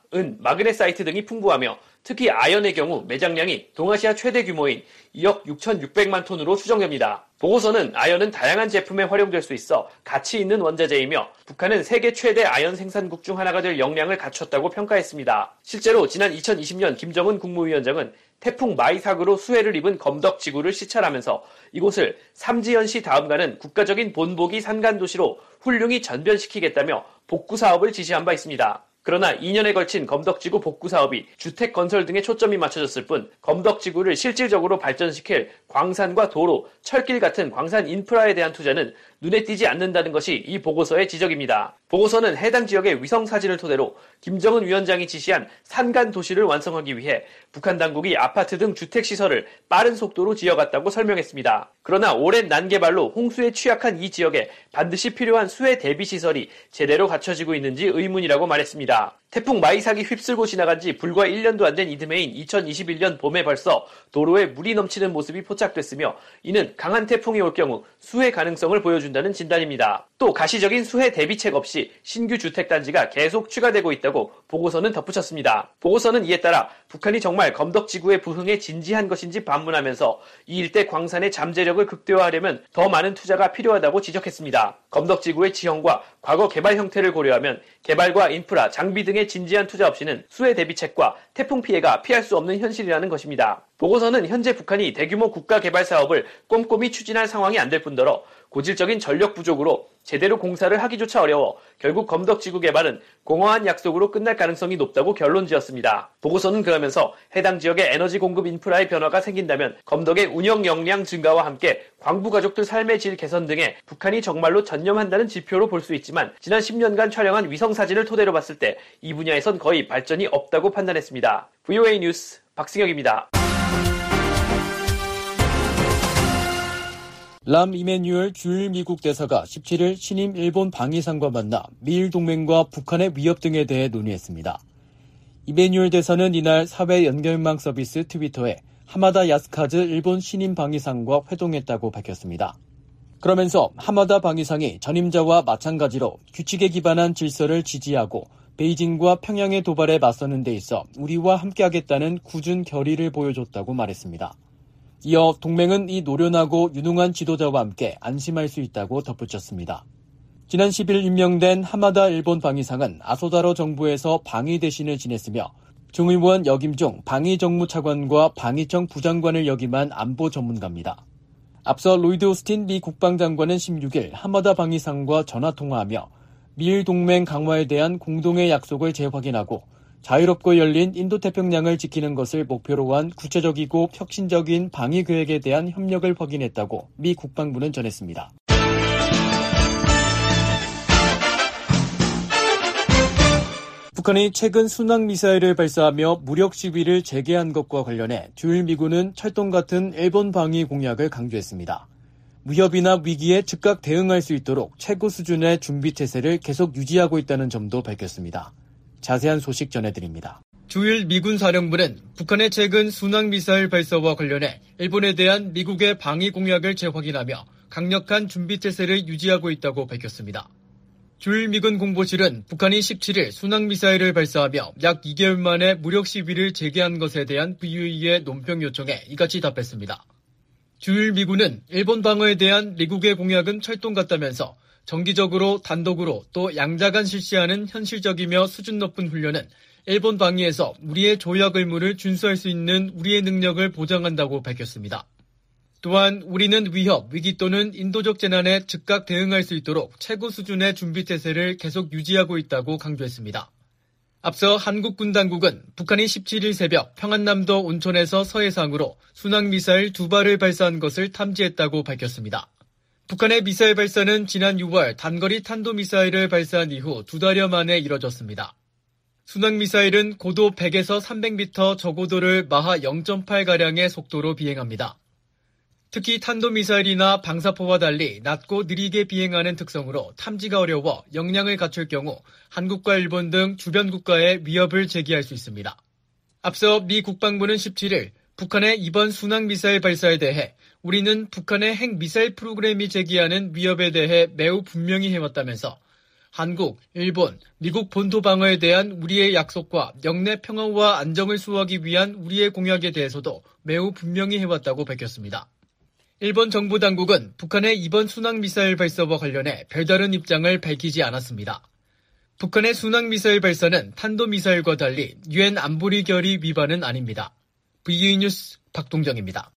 은, 마그네사이트 등이 풍부하며 특히 아연의 경우 매장량이 동아시아 최대 규모인 이억 육천육백만 톤으로 추정됩니다. 보고서는 아연은 다양한 제품에 활용될 수 있어 가치 있는 원자재이며 북한은 세계 최대 아연 생산국 중 하나가 될 역량을 갖췄다고 평가했습니다. 실제로 지난 이천이십 년 김정은 국무위원장은 태풍 마이삭으로 수해를 입은 검덕지구를 시찰하면서 이곳을 삼지연시 다음가는 국가적인 본보기 산간도시로 훌륭히 전변시키겠다며 복구 사업을 지시한 바 있습니다. 그러나 이 년에 걸친 검덕지구 복구 사업이 주택 건설 등에 초점이 맞춰졌을 뿐 검덕지구를 실질적으로 발전시킬 광산과 도로, 철길 같은 광산 인프라에 대한 투자는 눈에 띄지 않는다는 것이 이 보고서의 지적입니다. 보고서는 해당 지역의 위성 사진을 토대로 김정은 위원장이 지시한 산간 도시를 완성하기 위해 북한 당국이 아파트 등 주택시설을 빠른 속도로 지어갔다고 설명했습니다. 그러나 오랜 난개발로 홍수에 취약한 이 지역에 반드시 필요한 수해 대비시설이 제대로 갖춰지고 있는지 의문이라고 말했습니다. 태풍 마이삭이 휩쓸고 지나간 지 불과 일 년도 안 된 이듬해인 이천이십일 년 봄에 벌써 도로에 물이 넘치는 모습이 포착됐으며 이는 강한 태풍이 올 경우 수해 가능성을 보여준다는 진단입니다. 또 가시적인 수해 대비책 없이 신규 주택단지가 계속 추가되고 있다고 보고서는 덧붙였습니다. 보고서는 이에 따라 북한이 정말 검덕지구의 부흥에 진지한 것인지 반문하면서 이 일대 광산의 잠재력을 극대화하려면 더 많은 투자가 필요하다고 지적했습니다. 검덕지구의 지형과 과거 개발 형태를 고려하면 개발과 인프라, 장비 등의 진지한 투자 없이는 수해 대비책과 태풍 피해가 피할 수 없는 현실이라는 것입니다. 보고서는 현재 북한이 대규모 국가 개발 사업을 꼼꼼히 추진할 상황이 안 될 뿐더러 고질적인 전력 부족으로 제대로 공사를 하기조차 어려워 결국 검덕지구 개발은 공허한 약속으로 끝날 가능성이 높다고 결론지었습니다. 보고서는 그러면서 해당 지역의 에너지 공급 인프라의 변화가 생긴다면 검덕의 운영 역량 증가와 함께 광부 가족들 삶의 질 개선 등에 북한이 정말로 전념한다는 지표로 볼 수 있지만 지난 십 년간 촬영한 위성 사진을 토대로 봤을 때 이 분야에선 거의 발전이 없다고 판단했습니다. 브이오에이 뉴스 박승혁입니다. 람 이메뉴얼 주일 미국 대사가 십칠 일 신임 일본 방위상과 만나 미일 동맹과 북한의 위협 등에 대해 논의했습니다. 이메뉴얼 대사는 이날 사회 연결망 서비스 트위터에 하마다 야스카즈 일본 신임 방위상과 회동했다고 밝혔습니다. 그러면서 하마다 방위상이 전임자와 마찬가지로 규칙에 기반한 질서를 지지하고 베이징과 평양의 도발에 맞서는 데 있어 우리와 함께하겠다는 굳은 결의를 보여줬다고 말했습니다. 이어 동맹은 이 노련하고 유능한 지도자와 함께 안심할 수 있다고 덧붙였습니다. 지난 십 일 임명된 하마다 일본 방위상은 아소다로 정부에서 방위 대신을 지냈으며 중의원 역임 중 방위정무차관과 방위청 부장관을 역임한 안보 전문가입니다. 앞서 로이드 오스틴 미 국방장관은 십육 일 하마다 방위상과 전화통화하며 미일 동맹 강화에 대한 공동의 약속을 재확인하고 자유롭고 열린 인도태평양을 지키는 것을 목표로 한 구체적이고 혁신적인 방위 계획에 대한 협력을 확인했다고 미 국방부는 전했습니다. 북한이 최근 순항미사일을 발사하며 무력 시위를 재개한 것과 관련해 주일 미군은 철동 같은 일본 방위 공약을 강조했습니다. 위협이나 위기에 즉각 대응할 수 있도록 최고 수준의 준비태세를 계속 유지하고 있다는 점도 밝혔습니다. 자세한 소식 전해드립니다. 주일 미군 사령부는 북한의 최근 순항미사일 발사와 관련해 일본에 대한 미국의 방위 공약을 재확인하며 강력한 준비태세를 유지하고 있다고 밝혔습니다. 주일 미군 공보실은 북한이 십칠 일 순항미사일을 발사하며 약 이 개월 만에 무력 시위를 재개한 것에 대한 브이오에이의 논평 요청에 이같이 답했습니다. 주일 미군은 일본 방어에 대한 미국의 공약은 철동 같다면서 정기적으로 단독으로 또 양자간 실시하는 현실적이며 수준 높은 훈련은 일본 방위에서 우리의 조약 의무를 준수할 수 있는 우리의 능력을 보장한다고 밝혔습니다. 또한 우리는 위협, 위기 또는 인도적 재난에 즉각 대응할 수 있도록 최고 수준의 준비태세를 계속 유지하고 있다고 강조했습니다. 앞서 한국군 당국은 북한이 십칠 일 새벽 평안남도 온천에서 서해상으로 순항미사일 두 발을 발사한 것을 탐지했다고 밝혔습니다. 북한의 미사일 발사는 지난 유월 단거리 탄도미사일을 발사한 이후 두 달여 만에 이뤄졌습니다. 순항미사일은 고도 백에서 삼백 미터 저고도를 마하 영 점 팔가량의 속도로 비행합니다. 특히 탄도미사일이나 방사포와 달리 낮고 느리게 비행하는 특성으로 탐지가 어려워 역량을 갖출 경우 한국과 일본 등 주변 국가에 위협을 제기할 수 있습니다. 앞서 미 국방부는 십칠 일 북한의 이번 순항미사일 발사에 대해 우리는 북한의 핵미사일 프로그램이 제기하는 위협에 대해 매우 분명히 해왔다면서 한국, 일본, 미국 본토 방어에 대한 우리의 약속과 영내 평화와 안정을 수호하기 위한 우리의 공약에 대해서도 매우 분명히 해왔다고 밝혔습니다. 일본 정부 당국은 북한의 이번 순항미사일 발사와 관련해 별다른 입장을 밝히지 않았습니다. 북한의 순항미사일 발사는 탄도미사일과 달리 유엔 안보리 결의 위반은 아닙니다. 브이오이 뉴스 박동정입니다.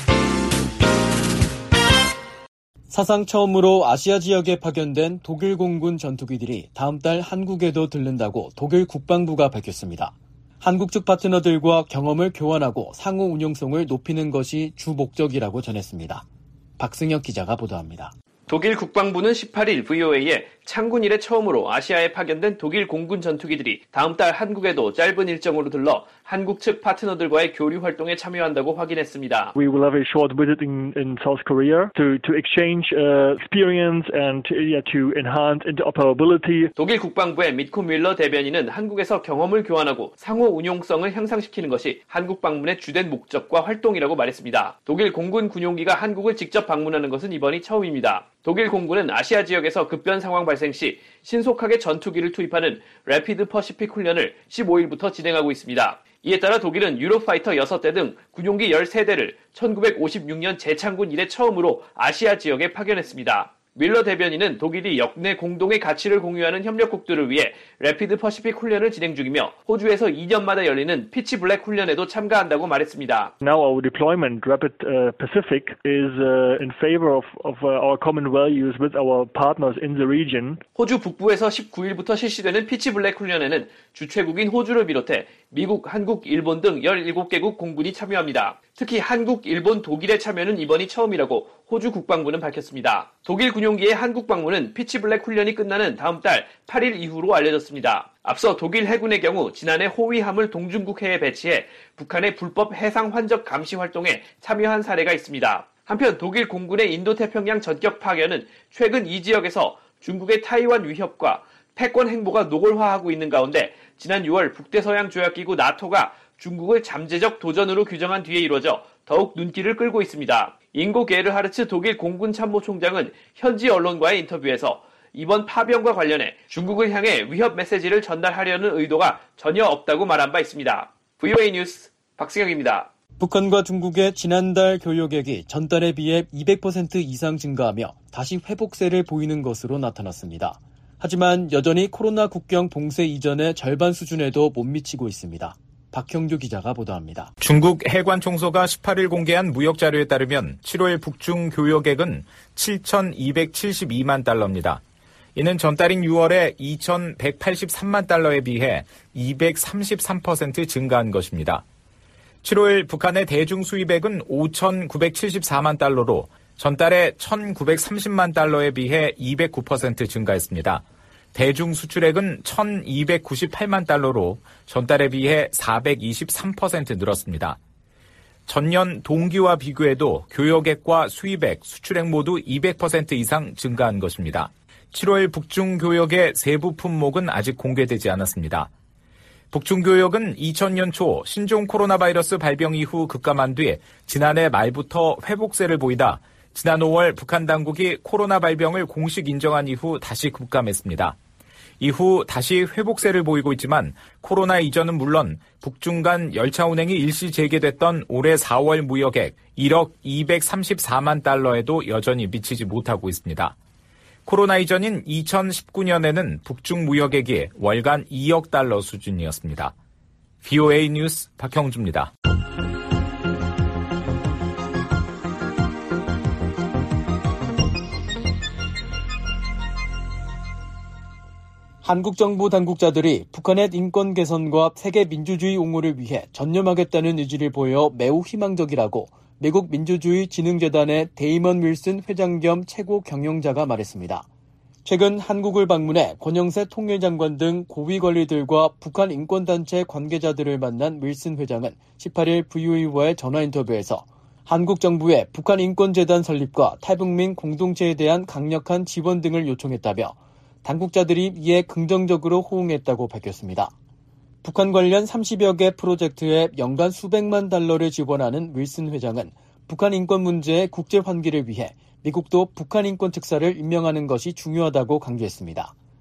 사상 처음으로 아시아 지역에 파견된 독일 공군 전투기들이 다음 달 한국에도 들른다고 독일 국방부가 밝혔습니다. 한국 측 파트너들과 경험을 교환하고 상호 운용성을 높이는 것이 주 목적이라고 전했습니다. 박승혁 기자가 보도합니다. 독일 국방부는 십팔 일 브이오에이에 창군 이래 처음으로 아시아에 파견된 독일 공군 전투기들이 다음 달 한국에도 짧은 일정으로 들러 한국 측 파트너들과의 교류 활동에 참여한다고 확인했습니다. We will have a short visit in, in South Korea to, to exchange uh, experience and yeah, to enhance interoperability. 독일 국방부의 미코 뮬러 대변인은 한국에서 경험을 교환하고 상호 운용성을 향상시키는 것이 한국 방문의 주된 목적과 활동이라고 말했습니다. 독일 공군 군용기가 한국을 직접 방문하는 것은 이번이 처음입니다. 독일 공군은 아시아 지역에서 급변 상황 발생 시 신속하게 전투기를 투입하는 래피드 퍼시픽 훈련을 십오 일부터 진행하고 있습니다. 이에 따라 독일은 유로파이터 여섯 대 등 군용기 열세 대를 천구백오십육 년 재창군 이래 처음으로 아시아 지역에 파견했습니다. 밀러 대변인은 독일이 역내 공동의 가치를 공유하는 협력국들을 위해 래피드 퍼시픽 훈련을 진행 중이며 호주에서 이 년마다 열리는 피치 블랙 훈련에도 참가한다고 말했습니다. Now our deployment Rapid uh, Pacific is uh, in favor of, of uh, our common values with our partners in the region. 호주 북부에서 십구 일부터 실시되는 피치 블랙 훈련에는 주최국인 호주를 비롯해 미국, 한국, 일본 등 열일곱 개국 공군이 참여합니다. 특히 한국, 일본, 독일의 참여는 이번이 처음이라고 호주 국방부는 밝혔습니다. 독일 군용기의 한국 방문은 피치 블랙 훈련이 끝나는 다음 달 팔 일 이후로 알려졌습니다. 앞서 독일 해군의 경우 지난해 호위함을 동중국해에 배치해 북한의 불법 해상 환적 감시 활동에 참여한 사례가 있습니다. 한편 독일 공군의 인도태평양 전격 파견은 최근 이 지역에서 중국의 타이완 위협과 패권 행보가 노골화하고 있는 가운데 지난 유월 북대서양조약기구 나토가 중국을 잠재적 도전으로 규정한 뒤에 이루어져 더욱 눈길을 끌고 있습니다. 잉고 게르하르츠 독일 공군 참모총장은 현지 언론과의 인터뷰에서 이번 파병과 관련해 중국을 향해 위협 메시지를 전달하려는 의도가 전혀 없다고 말한 바 있습니다. 브이오에이 뉴스 박승혁입니다. 북한과 중국의 지난달 교역액이 전달에 비해 이백 퍼센트 이상 증가하며 다시 회복세를 보이는 것으로 나타났습니다. 하지만 여전히 코로나 국경 봉쇄 이전의 절반 수준에도 못 미치고 있습니다. 박형규 기자가 보도합니다. 중국 해관총소가 십팔 일 공개한 무역 자료에 따르면 칠월 북중 교역액은 칠천이백칠십이만 달러입니다. 이는 전달인 유월에 이천백팔십삼만 달러에 비해 이백삼십삼 퍼센트 증가한 것입니다. 칠월 북한의 대중 수입액은 오천구백칠십사만 달러로 전달에 천구백삼십만 달러에 비해 이백구 퍼센트 증가했습니다. 대중 수출액은 천이백구십팔만 달러로 전달에 비해 사백이십삼 퍼센트 늘었습니다. 전년 동기와 비교해도 교역액과 수입액, 수출액 모두 이백 퍼센트 이상 증가한 것입니다. 칠월 북중 교역의 세부 품목은 아직 공개되지 않았습니다. 북중 교역은 이천 년 초 신종 코로나 바이러스 발병 이후 급감한 뒤 지난해 말부터 회복세를 보이다 지난 오월 북한 당국이 코로나 발병을 공식 인정한 이후 다시 급감했습니다. 이후 다시 회복세를 보이고 있지만 코로나 이전은 물론 북중 간 열차 운행이 일시 재개됐던 올해 사월 무역액 일억 이백삼십사만 달러에도 여전히 미치지 못하고 있습니다. 코로나 이전인 이천십구 년에는 북중 무역액이 월간 이억 달러 수준이었습니다. 브이오에이 뉴스 박형주입니다. 한국 정부 당국자들이 북한의 인권 개선과 세계 민주주의 옹호를 위해 전념하겠다는 의지를 보여 매우 희망적이라고 미국 민주주의진흥재단의 데이먼 윌슨 회장 겸 최고 경영자가 말했습니다. 최근 한국을 방문해 권영세 통일장관 등 고위 관리들과 북한 인권단체 관계자들을 만난 윌슨 회장은 십팔 일 브이오에이와의 전화 인터뷰에서 한국 정부의 북한 인권재단 설립과 탈북민 공동체에 대한 강력한 지원 등을 요청했다며 당국자들이 이에 긍정적으로 호응했다고 밝혔습니다. 북한 관련 삼십여 개 프로젝트에 연간 수백만 달러를 지원하는 윌슨 회장은 북한 인권 문제의 국제 환기를 위해 미국도 북한 인권 특사를 임명하는 것이 중요하다고 강조했습니다.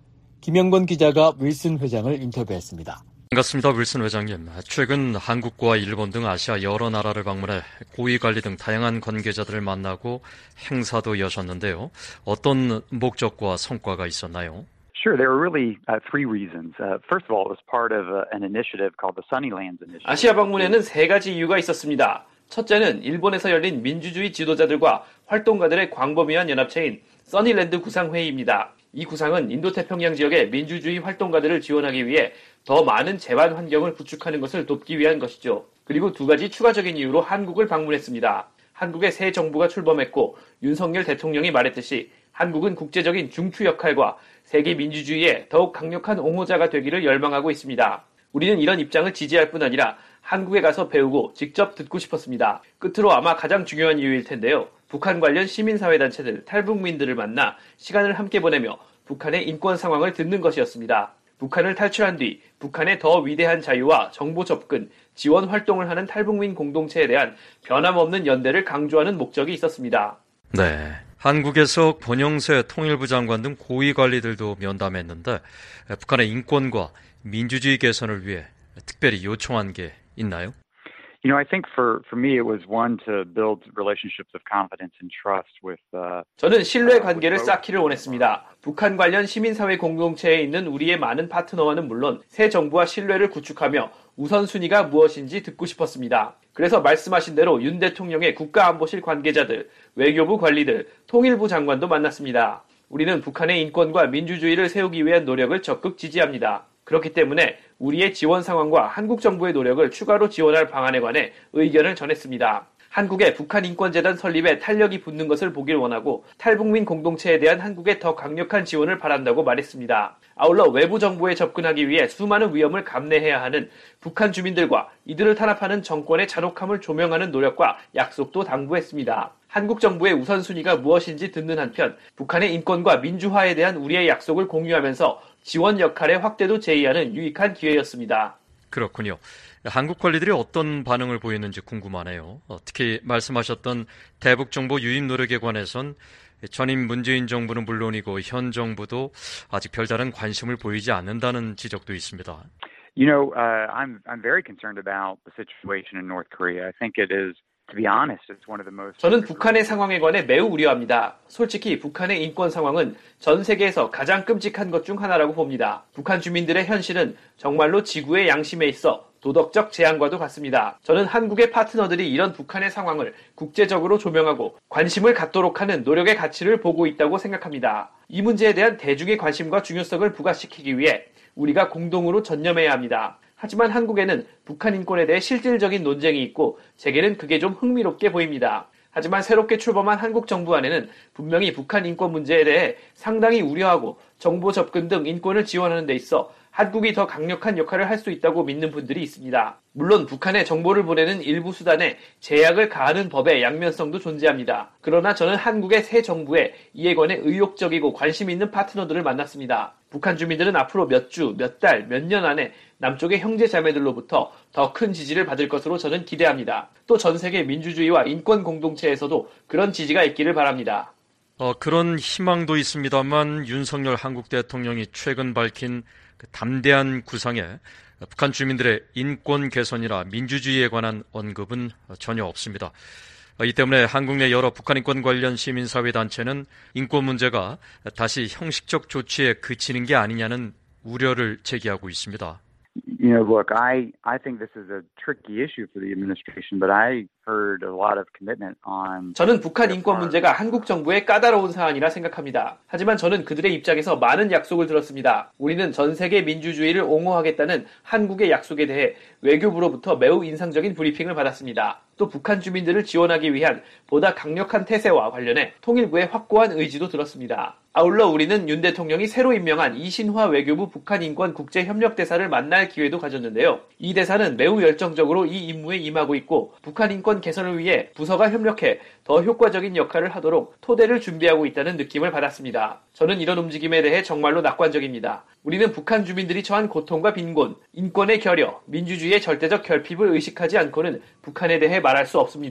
김영건 기자가 윌슨 회장을 인터뷰했습니다. 반갑습니다. 윌슨 회장님. 최근 한국과 일본 등 아시아 여러 나라를 방문해 고위관리 등 다양한 관계자들을 만나고 행사도 여셨는데요. 어떤 목적과 성과가 있었나요? Sure, there were really uh, three reasons. Uh, first of all, it was part of uh, an initiative called the Sunnylands Initiative. 아시아 방문에는 세 가지 이유가 있었습니다. 첫째는 일본에서 열린 민주주의 지도자들과 활동가들의 광범위한 연합체인 써니랜드 구상회의입니다. 이 구상은 인도태평양 지역의 민주주의 활동가들을 지원하기 위해 더 많은 재반 환경을 구축하는 것을 돕기 위한 것이죠. 그리고 두 가지 추가적인 이유로 한국을 방문했습니다. 한국의 새 정부가 출범했고 윤석열 대통령이 말했듯이 한국은 국제적인 중추 역할과 세계 민주주의에 더욱 강력한 옹호자가 되기를 열망하고 있습니다. 우리는 이런 입장을 지지할 뿐 아니라 한국에 가서 배우고 직접 듣고 싶었습니다. 끝으로 아마 가장 중요한 이유일 텐데요. 북한 관련 시민사회단체들, 탈북민들을 만나 시간을 함께 보내며 북한의 인권 상황을 듣는 것이었습니다. 북한을 탈출한 뒤 북한의 더 위대한 자유와 정보 접근, 지원 활동을 하는 탈북민 공동체에 대한 변함없는 연대를 강조하는 목적이 있었습니다. 네. 한국에서 권영세 통일부 장관 등 고위 관리들도 면담했는데 북한의 인권과 민주주의 개선을 위해 특별히 요청한 게 있나요? You know, I think for, for me it was one to build relationships of confidence and trust with. Uh, 저는 신뢰 관계를 쌓기를 원했습니다. 북한 관련 시민사회 공동체에 있는 우리의 많은 파트너와는 물론 새 정부와 신뢰를 구축하며 우선순위가 무엇인지 듣고 싶었습니다. 그래서 말씀하신 대로 윤 대통령의 국가안보실 관계자들, 외교부 관리들, 통일부 장관도 만났습니다. 우리는 북한의 인권과 민주주의를 세우기 위한 노력을 적극 지지합니다. 그렇기 때문에 우리의 지원 상황과 한국 정부의 노력을 추가로 지원할 방안에 관해 의견을 전했습니다. 한국의 북한인권재단 설립에 탄력이 붙는 것을 보길 원하고 탈북민 공동체에 대한 한국의 더 강력한 지원을 바란다고 말했습니다. 아울러 외부 정보에 접근하기 위해 수많은 위험을 감내해야 하는 북한 주민들과 이들을 탄압하는 정권의 잔혹함을 조명하는 노력과 약속도 당부했습니다. 한국 정부의 우선순위가 무엇인지 듣는 한편 북한의 인권과 민주화에 대한 우리의 약속을 공유하면서 지원 역할의 확대도 제의하는 유익한 기회였습니다. 그렇군요. 한국 관리들이 어떤 반응을 보였는지 궁금하네요. 특히 말씀하셨던 대북정보 유입 노력에 관해선 전임 문재인 정부는 물론이고 현 정부도 아직 별다른 관심을 보이지 않는다는 지적도 있습니다. You know, uh, I'm I'm very concerned about the situation in North Korea. I think it is. To be honest, it's one of the most. 저는 북한의 상황에 관해 매우 우려합니다. 솔직히 북한의 인권 상황은 전 세계에서 가장 끔찍한 것 중 하나라고 봅니다. 북한 주민들의 현실은 정말로 지구의 양심에 있어 도덕적 재앙과도 같습니다. 저는 한국의 파트너들이 이런 북한의 상황을 국제적으로 조명하고 관심을 갖도록 하는 노력의 가치를 보고 있다고 생각합니다. 이 문제에 대한 대중의 관심과 중요성을 부각시키기 위해 우리가 공동으로 전념해야 합니다. 하지만 한국에는 북한 인권에 대해 실질적인 논쟁이 있고 제게는 그게 좀 흥미롭게 보입니다. 하지만 새롭게 출범한 한국 정부 안에는 분명히 북한 인권 문제에 대해 상당히 우려하고 정보 접근 등 인권을 지원하는 데 있어 한국이 더 강력한 역할을 할 수 있다고 믿는 분들이 있습니다. 물론 북한에 정보를 보내는 일부 수단에 제약을 가하는 법의 양면성도 존재합니다. 그러나 저는 한국의 새 정부에 이에 관해 의욕적이고 관심 있는 파트너들을 만났습니다. 북한 주민들은 앞으로 몇 주, 몇 달, 몇 년 안에 남쪽의 형제 자매들로부터 더 큰 지지를 받을 것으로 저는 기대합니다. 또 전 세계 민주주의와 인권 공동체에서도 그런 지지가 있기를 바랍니다. 어, 그런 희망도 있습니다만 윤석열 한국 대통령이 최근 밝힌 그 담대한 구상에 북한 주민들의 인권 개선이나 민주주의에 관한 언급은 전혀 없습니다. 이 때문에 한국 내 여러 북한 인권 관련 시민사회 단체는 인권 문제가 다시 형식적 조치에 그치는 게 아니냐는 우려를 제기하고 있습니다. You know, look, I, I think this is a tricky issue for the administration, but I heard a lot of commitment on. 저는 북한 인권 문제가 한국 정부의 까다로운 사안이라 생각합니다. 하지만 저는 그들의 입장에서 많은 약속을 들었습니다. 우리는 전 세계 민주주의를 옹호하겠다는 한국의 약속에 대해 외교부로부터 매우 인상적인 브리핑을 받았습니다. 또 북한 주민들을 지원하기 위한 보다 강력한 태세와 관련해 통일부의 확고한 의지도 들었습니다. 아울러 우리는 윤 대통령이 새로 임명한 이신화 외교부 북한인권 국제협력대사를 만날 기회도 가졌는데요. 이 대사는 매우 열정적으로 이 임무에 임하고 있고 북한 인권 개선을 위해 부서가 협력해 더 효과적인 역할을 하도록 토대를 준비하고 있다는 느낌을 받았습니다. 저는 이런 움직임에 대해 정말로 낙관적입니다. 우리는 북한 주민들이 처한 고통과 빈곤, 인권의 결여, 민주주의의 절대적 결핍을 의식하지 않고는 북한에 대해 말할 수 없습니다.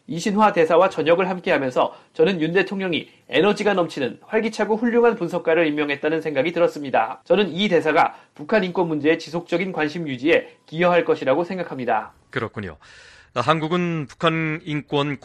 이신화 대사와 저녁을 함께하면서 저는 윤 대통령이 에너지가 넘치는 활기차고 훌륭한 분석가를 임명했다는 생각이 들었습니다. 저는 이 대사가 북한 인권 문제의 지속적인 관심 유지에 기여할 것이라고 생각합니다. 그렇군요. 한국은 북한 인권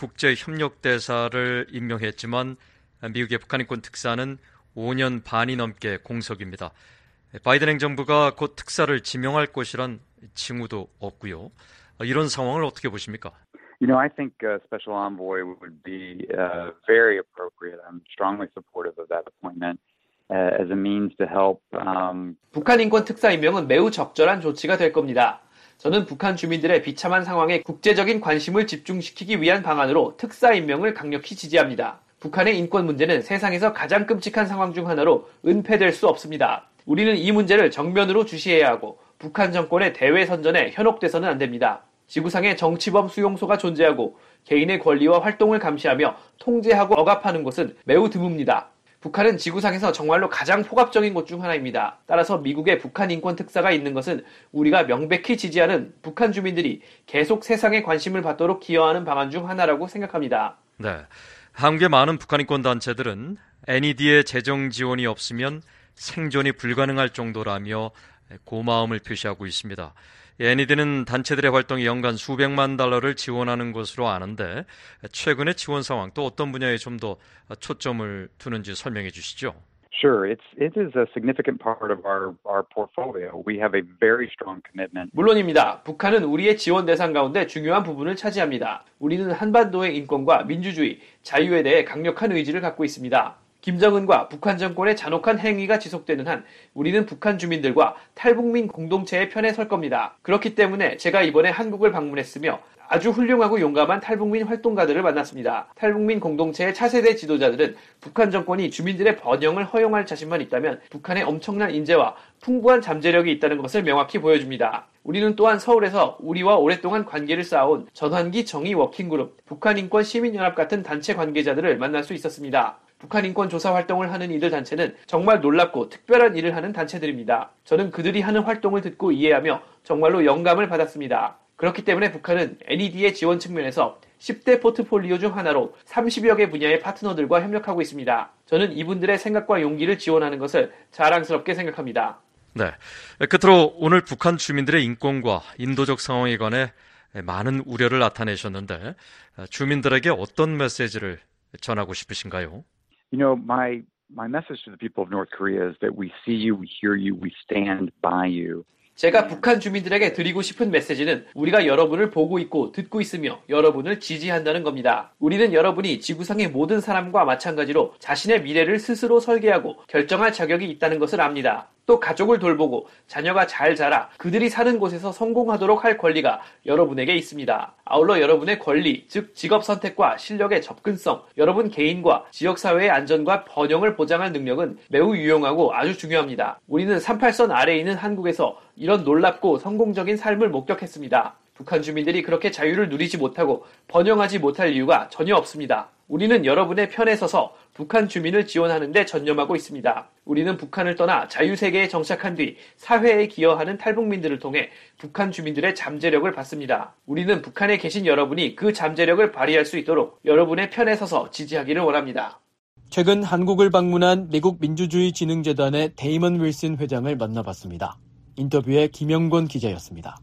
국제협력대사를 임명했지만 미국의 북한 인권 특사는 오 년 반이 넘게 공석입니다. 바이든 행정부가 곧 특사를 지명할 것이란 징후도 없고요. 이런 상황을 어떻게 보십니까? You know, I think a special envoy would be uh, very appropriate. I'm strongly supportive of that appointment uh, as a means to help. Um... 북한 인권 특사 임명은 매우 적절한 조치가 될 겁니다. 저는 북한 주민들의 비참한 상황에 국제적인 관심을 집중시키기 위한 방안으로 특사 임명을 강력히 지지합니다. 북한의 인권 문제는 세상에서 가장 끔찍한 상황 중 하나로 은폐될 수 없습니다. 우리는 이 문제를 정면으로 주시해야 하고 북한 정권의 대외 선전에 현혹돼서는 안 됩니다. 지구상에 정치범 수용소가 존재하고 개인의 권리와 활동을 감시하며 통제하고 억압하는 곳은 매우 드뭅니다. 북한은 지구상에서 정말로 가장 폭압적인 곳 중 하나입니다. 따라서 미국의 북한 인권 특사가 있는 것은 우리가 명백히 지지하는 북한 주민들이 계속 세상에 관심을 받도록 기여하는 방안 중 하나라고 생각합니다. 네, 한국의 많은 북한 인권 단체들은 엔이디의 재정 지원이 없으면 생존이 불가능할 정도라며 고마움을 표시하고 있습니다. 엔이디는 단체들의 활동에 연간 수백만 달러를 지원하는 것으로 아는데 최근의 지원 상황 또 어떤 분야에 좀 더 초점을 두는지 설명해 주시죠. Sure, it's it is a significant part of our our portfolio. We have a very strong commitment. 물론입니다. 북한은 우리의 지원 대상 가운데 중요한 부분을 차지합니다. 우리는 한반도의 인권과 민주주의, 자유에 대해 강력한 의지를 갖고 있습니다. 김정은과 북한 정권의 잔혹한 행위가 지속되는 한 우리는 북한 주민들과 탈북민 공동체의 편에 설 겁니다. 그렇기 때문에 제가 이번에 한국을 방문했으며 아주 훌륭하고 용감한 탈북민 활동가들을 만났습니다. 탈북민 공동체의 차세대 지도자들은 북한 정권이 주민들의 번영을 허용할 자신만 있다면 북한의 엄청난 인재와 풍부한 잠재력이 있다는 것을 명확히 보여줍니다. 우리는 또한 서울에서 우리와 오랫동안 관계를 쌓아온 전환기 정의 워킹그룹, 북한인권 시민연합 같은 단체 관계자들을 만날 수 있었습니다. 북한 인권 조사 활동을 하는 이들 단체는 정말 놀랍고 특별한 일을 하는 단체들입니다. 저는 그들이 하는 활동을 듣고 이해하며 정말로 영감을 받았습니다. 그렇기 때문에 북한은 엔이디의 지원 측면에서 십 대 포트폴리오 중 하나로 삼십여 개 분야의 파트너들과 협력하고 있습니다. 저는 이분들의 생각과 용기를 지원하는 것을 자랑스럽게 생각합니다. 네, 끝으로 오늘 북한 주민들의 인권과 인도적 상황에 관해 많은 우려를 나타내셨는데 주민들에게 어떤 메시지를 전하고 싶으신가요? You know, my my message to the people of North Korea is that we see you, we hear you, we stand by you. 제가 북한 주민들에게 드리고 싶은 메시지는 우리가 여러분을 보고 있고 듣고 있으며 여러분을 지지한다는 겁니다. 우리는 여러분이 지구상의 모든 사람과 마찬가지로 자신의 미래를 스스로 설계하고 결정할 자격이 있다는 것을 압니다. 또 가족을 돌보고 자녀가 잘 자라 그들이 사는 곳에서 성공하도록 할 권리가 여러분에게 있습니다. 아울러 여러분의 권리, 즉 직업 선택과 실력의 접근성, 여러분 개인과 지역사회의 안전과 번영을 보장할 능력은 매우 유용하고 아주 중요합니다. 우리는 삼팔선 아래에 있는 한국에서 이런 놀랍고 성공적인 삶을 목격했습니다. 북한 주민들이 그렇게 자유를 누리지 못하고 번영하지 못할 이유가 전혀 없습니다. 우리는 여러분의 편에 서서 북한 주민을 지원하는 데 전념하고 있습니다. 우리는 북한을 떠나 자유세계에 정착한 뒤 사회에 기여하는 탈북민들을 통해 북한 주민들의 잠재력을 받습니다. 우리는 북한에 계신 여러분이 그 잠재력을 발휘할 수 있도록 여러분의 편에 서서 지지하기를 원합니다. 최근 한국을 방문한 미국 민주주의진흥재단의 데이먼 윌슨 회장을 만나봤습니다. 인터뷰에 김영권 기자였습니다.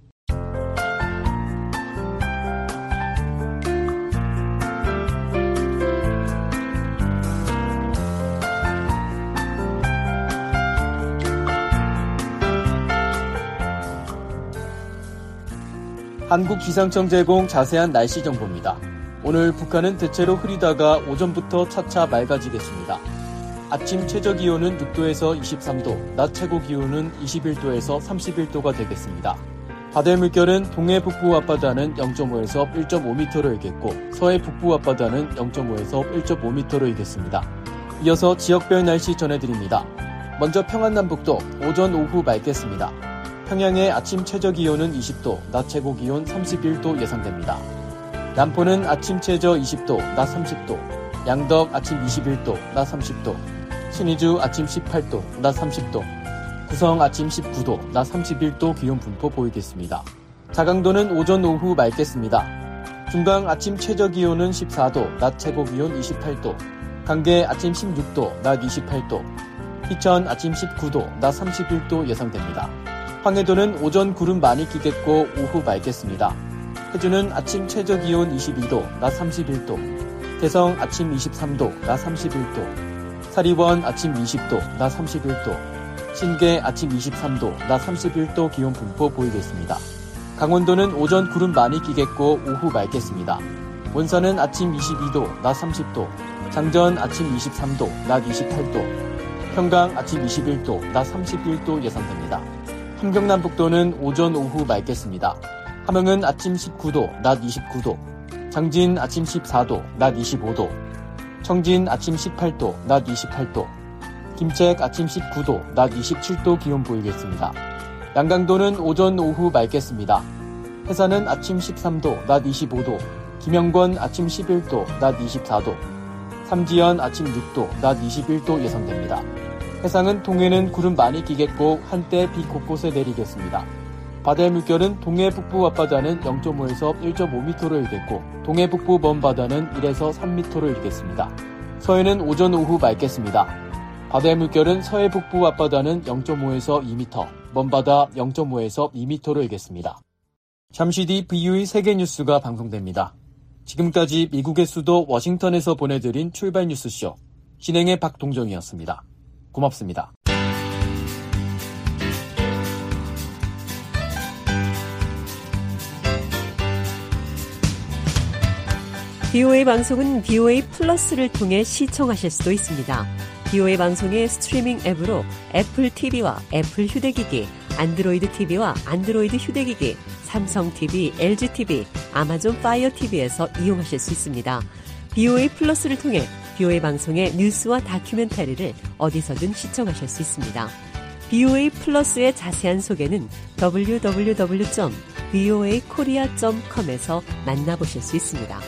한국기상청 제공 자세한 날씨 정보입니다. 오늘 북한은 대체로 흐리다가 오전부터 차차 맑아지겠습니다. 아침 최저기온은 육 도에서 이십삼 도, 낮 최고기온은 이십일 도에서 삼십일 도가 되겠습니다. 바다의 물결은 동해 북부 앞바다는 영 점 오에서 일 점 오 미터로 일겠고 서해 북부 앞바다는 영 점 오에서 일 점 오 미터로 일겠습니다. 이어서 지역별 날씨 전해드립니다. 먼저 평안남북도 오전 오후 맑겠습니다. 평양의 아침 최저기온은 이십 도, 낮 최고기온 삼십일 도 예상됩니다. 남포는 아침 최저 이십 도, 낮 삼십 도, 양덕 아침 이십일 도, 낮 삼십 도, 신의주 아침 십팔 도, 낮 삼십 도, 구성 아침 십구 도, 낮 삼십일 도 기온 분포 보이겠습니다. 자강도는 오전 오후 맑겠습니다. 중강 아침 최저기온은 십사 도, 낮 최고기온 이십팔 도, 강계 아침 십육 도, 낮 이십팔 도, 희천 아침 십구 도, 낮 삼십일 도 예상됩니다. 황해도는 오전 구름 많이 끼겠고 오후 맑겠습니다. 해주는 아침 최저기온 이십이 도, 낮 삼십일 도, 대성 아침 이십삼 도, 낮 삼십일 도, 사리원 아침 이십 도, 낮 삼십일 도, 신계 아침 이십삼 도, 낮 삼십일 도 기온 분포 보이겠습니다. 강원도는 오전 구름 많이 끼겠고 오후 맑겠습니다. 원산은 아침 이십이 도, 낮 삼십 도, 장전 아침 이십삼 도, 낮 이십팔 도, 평강 아침 이십일 도, 낮 삼십일 도 예상됩니다. 함경남북도는 오전 오후 맑겠습니다. 함흥은 아침 십구 도, 낮 이십구 도, 장진 아침 십사 도, 낮 이십오 도, 청진 아침 십팔 도, 낮 이십팔 도, 김책 아침 십구 도, 낮 이십칠 도 기온 보이겠습니다. 양강도는 오전 오후 맑겠습니다. 해산은 아침 십삼 도, 낮 이십오 도, 김영권 아침 십일 도, 낮 이십사 도, 삼지연 아침 육 도, 낮 이십일 도 예상됩니다. 해상은 동해는 구름 많이 끼겠고 한때 비 곳곳에 내리겠습니다. 바다의 물결은 동해 북부 앞바다는 영 점 오에서 일 점 오 미터로 일겠고 동해 북부 먼바다는 일에서 삼 미터로 일겠습니다. 서해는 오전 오후 맑겠습니다. 바다의 물결은 서해 북부 앞바다는 영 점 오에서 이 미터, 먼바다 영 점 오에서 이 미터로 일겠습니다. 잠시 뒤 브이오에이 세계뉴스가 방송됩니다. 지금까지 미국의 수도 워싱턴에서 보내드린 출발 뉴스쇼, 진행의 박동정이었습니다. 고맙습니다. 비오에이 방송은 비오에이 플러스를 통해 시청하실 수도 있습니다. 비오에이 방송의 스트리밍 앱으로 애플 티비와 애플 휴대기기, 안드로이드 티비와 안드로이드 휴대기기, 삼성 티비, 엘지 티비, 아마존 파이어 티비에서 이용하실 수 있습니다. 비오에이 플러스를 통해 비오에이 방송의 뉴스와 다큐멘터리를 어디서든 시청하실 수 있습니다. 비오에이 플러스의 자세한 소개는 더블유 더블유 더블유 점 비오에이 코리아 점 컴에서 만나보실 수 있습니다.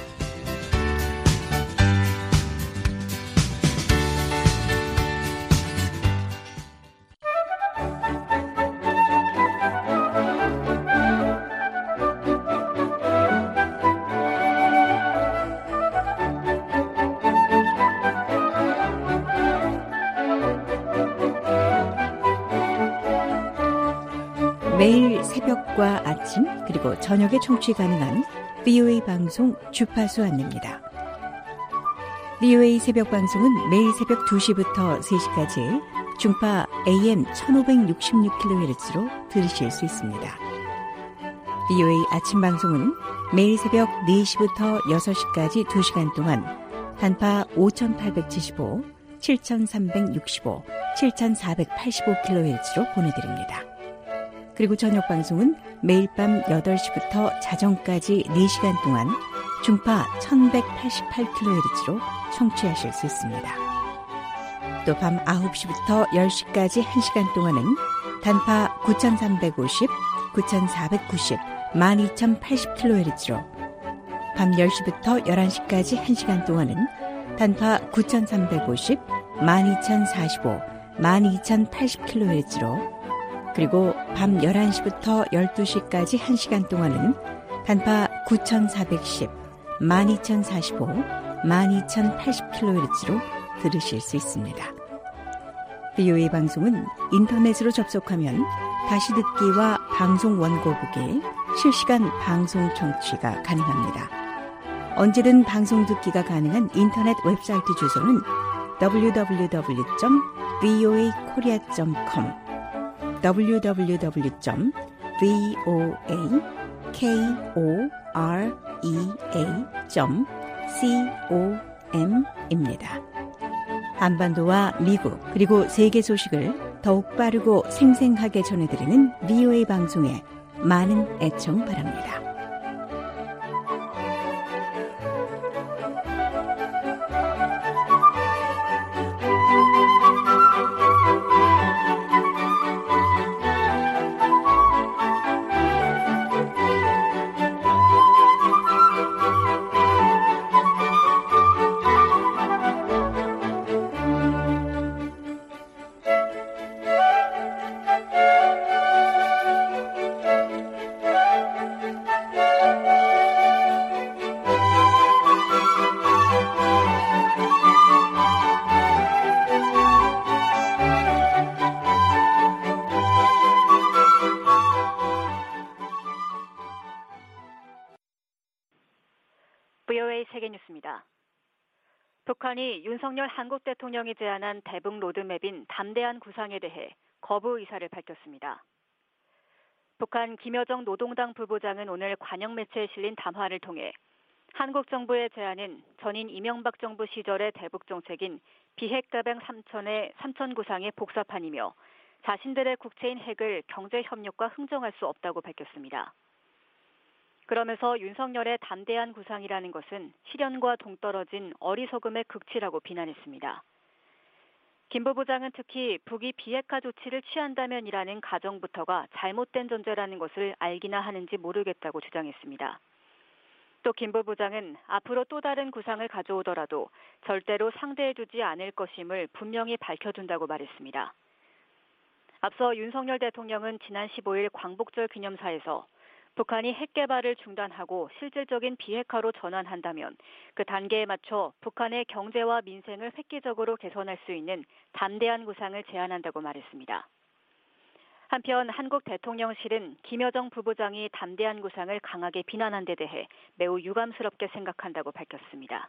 매일 새벽과 아침 그리고 저녁에 청취 가능한 비오에이 방송 주파수 안내입니다. 비오에이 새벽 방송은 매일 새벽 두 시부터 세 시까지 중파 에이엠 천오백육십육 킬로헤르츠로 들으실 수 있습니다. 비오에이 아침 방송은 매일 새벽 네 시부터 여섯 시까지 두 시간 동안 단파 오천팔백칠십오, 칠천삼백육십오, 칠천사백팔십오 킬로헤르츠로 보내드립니다. 그리고 저녁 방송은 매일 밤 여덟 시부터 자정까지 네 시간 동안 중파 천백팔십팔 킬로헤르츠로 청취하실 수 있습니다. 또 밤 아홉 시부터 열 시까지 한 시간 동안은 단파 구천삼백오십, 구천사백구십, 만 이천팔십 킬로헤르츠로, 밤 열 시부터 열한 시까지 한 시간 동안은 단파 구천삼백오십, 만 이천사십오, 만 이천팔십 킬로헤르츠로, 그리고 밤 열한 시부터 열두 시까지 한 시간 동안은 단파 구천사백십, 만 이천사십오, 만 이천팔십 킬로헤르츠로 들으실 수 있습니다. 비오에이 방송은 인터넷으로 접속하면 다시 듣기와 방송 원고 보기, 실시간 방송 청취가 가능합니다. 언제든 방송 듣기가 가능한 인터넷 웹사이트 주소는 더블유 더블유 더블유 점 비오에이 코리아 점 컴, 더블유 더블유 더블유 점 비오에이 코리아 점 컴입니다. 한반도와 미국 그리고 세계 소식을 더욱 빠르고 생생하게 전해드리는 비오에이 방송에 많은 애청 바랍니다. 북한이 윤석열 한국 대통령이 제안한 대북 로드맵인 담대한 구상에 대해 거부 의사를 밝혔습니다. 북한 김여정 노동당 부부장은 오늘 관영 매체에 실린 담화를 통해 한국 정부의 제안은 전인 이명박 정부 시절의 대북 정책인 비핵다방 삼천의 삼천 구상의 복사판이며 자신들의 국채인 핵을 경제협력과 흥정할 수 없다고 밝혔습니다. 그러면서 윤석열의 담대한 구상이라는 것은 실현과 동떨어진 어리석음의 극치라고 비난했습니다. 김 부부장은 특히 북이 비핵화 조치를 취한다면이라는 가정부터가 잘못된 전제라는 것을 알기나 하는지 모르겠다고 주장했습니다. 또 김 부부장은 앞으로 또 다른 구상을 가져오더라도 절대로 상대해주지 않을 것임을 분명히 밝혀둔다고 말했습니다. 앞서 윤석열 대통령은 지난 십오일 광복절 기념사에서 북한이 핵 개발을 중단하고 실질적인 비핵화로 전환한다면 그 단계에 맞춰 북한의 경제와 민생을 획기적으로 개선할 수 있는 담대한 구상을 제안한다고 말했습니다. 한편 한국 대통령실은 김여정 부부장이 담대한 구상을 강하게 비난한 데 대해 매우 유감스럽게 생각한다고 밝혔습니다.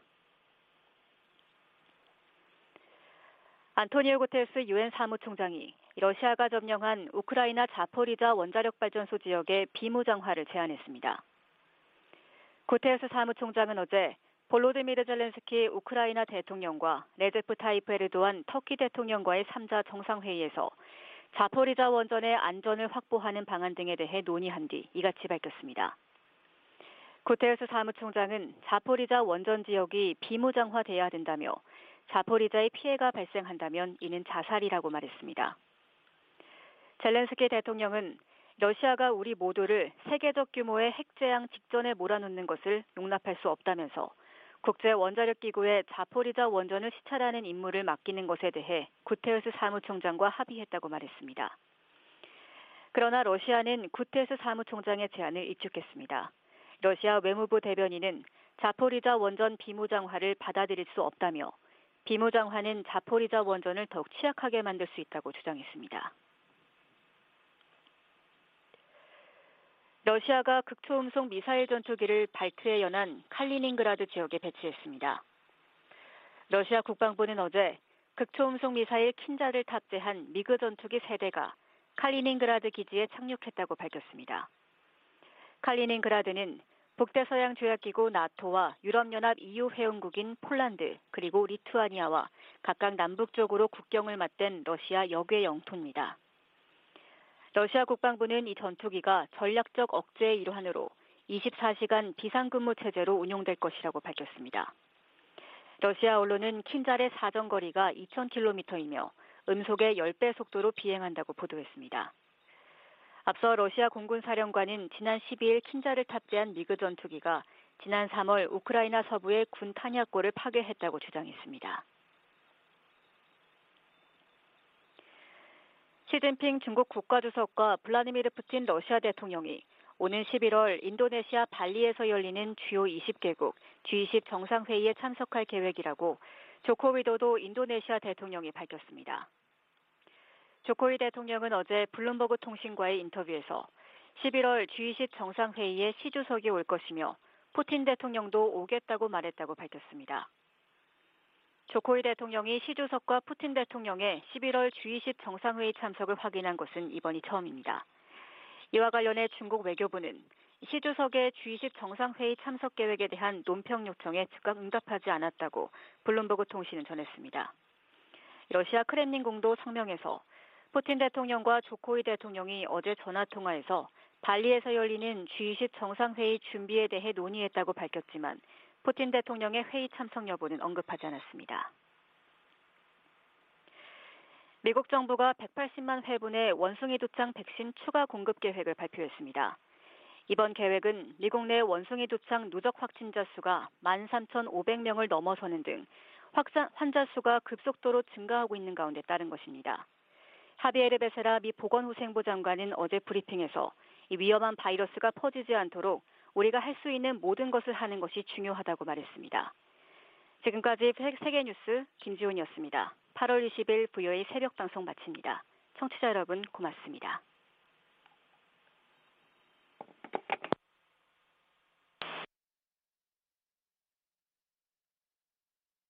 안토니오 구테레스 유엔 사무총장이 러시아가 점령한 우크라이나 자포리자 원자력 발전소 지역의 비무장화를 제안했습니다. 구테레스 사무총장은 어제 볼로디미르 젤렌스키 우크라이나 대통령과 레제프 타이프 에르도안 터키 대통령과의 삼자 정상회의에서 자포리자 원전의 안전을 확보하는 방안 등에 대해 논의한 뒤 이같이 밝혔습니다. 구테레스 사무총장은 자포리자 원전 지역이 비무장화돼야 된다며 자포리자의 피해가 발생한다면 이는 자살이라고 말했습니다. 젤렌스키 대통령은 러시아가 우리 모두를 세계적 규모의 핵재앙 직전에 몰아넣는 것을 용납할 수 없다면서 국제원자력기구에 자포리자 원전을 시찰하는 임무를 맡기는 것에 대해 구테레스 사무총장과 합의했다고 말했습니다. 그러나 러시아는 구테레스 사무총장의 제안을 일축했습니다. 러시아 외무부 대변인은 자포리자 원전 비무장화를 받아들일 수 없다며 비무장화는 자포리자 원전을 더욱 취약하게 만들 수 있다고 주장했습니다. 러시아가 극초음속 미사일 전투기를 발트에 연한 칼리닝그라드 지역에 배치했습니다. 러시아 국방부는 어제 극초음속 미사일 킨자를 탑재한 미그 전투기 세 대가 칼리닝그라드 기지에 착륙했다고 밝혔습니다. 칼리닝그라드는 북대서양 조약기구 나토와 유럽연합 이유 회원국인 폴란드 그리고 리투아니아와 각각 남북쪽으로 국경을 맞댄 러시아 역외 영토입니다. 러시아 국방부는 이 전투기가 전략적 억제의 일환으로 이십사 시간 비상근무 체제로 운용될 것이라고 밝혔습니다. 러시아 언론은 킨잘의 사정거리가 이천 킬로미터이며 음속의 십 배 속도로 비행한다고 보도했습니다. 앞서 러시아 공군사령관은 지난 십이일 킨잘을 탑재한 미그 전투기가 지난 삼월 우크라이나 서부의 군 탄약고를 파괴했다고 주장했습니다. 시진핑 중국 국가주석과 블라디미르 푸틴 러시아 대통령이 오는 십일월 인도네시아 발리에서 열리는 주요 이십 개국 지 이십 정상회의에 참석할 계획이라고 조코 위도도 인도네시아 대통령이 밝혔습니다. 조코위 대통령은 어제 블룸버그 통신과의 인터뷰에서 십일월 지 이십 정상회의에 시 주석이 올 것이며 푸틴 대통령도 오겠다고 말했다고 밝혔습니다. 조코위 대통령이 시 주석과 푸틴 대통령의 십일월 지 이십 정상회의 참석을 확인한 것은 이번이 처음입니다. 이와 관련해 중국 외교부는 시 주석의 지 이십 정상회의 참석 계획에 대한 논평 요청에 즉각 응답하지 않았다고 블룸버그 통신은 전했습니다. 러시아 크렘린궁도 성명에서 푸틴 대통령과 조코위 대통령이 어제 전화통화에서 발리에서 열리는 지 이십 정상회의 준비에 대해 논의했다고 밝혔지만 푸틴 대통령의 회의 참석 여부는 언급하지 않았습니다. 미국 정부가 백팔십만 회분의 원숭이 두창 백신 추가 공급 계획을 발표했습니다. 이번 계획은 미국 내 원숭이 두창 누적 확진자 수가 만 삼천오백 명을 넘어서는 등 확산, 환자 수가 급속도로 증가하고 있는 가운데 따른 것입니다. 하비에르 베세라 미 보건후생부 장관은 어제 브리핑에서 이 위험한 바이러스가 퍼지지 않도록 우리가 할 수 있는 모든 것을 하는 것이 중요하다고 말했습니다. 지금까지 세계뉴스 김지훈이었습니다. 팔월 이십일 브이오에이 새벽 방송 마칩니다. 청취자 여러분 고맙습니다.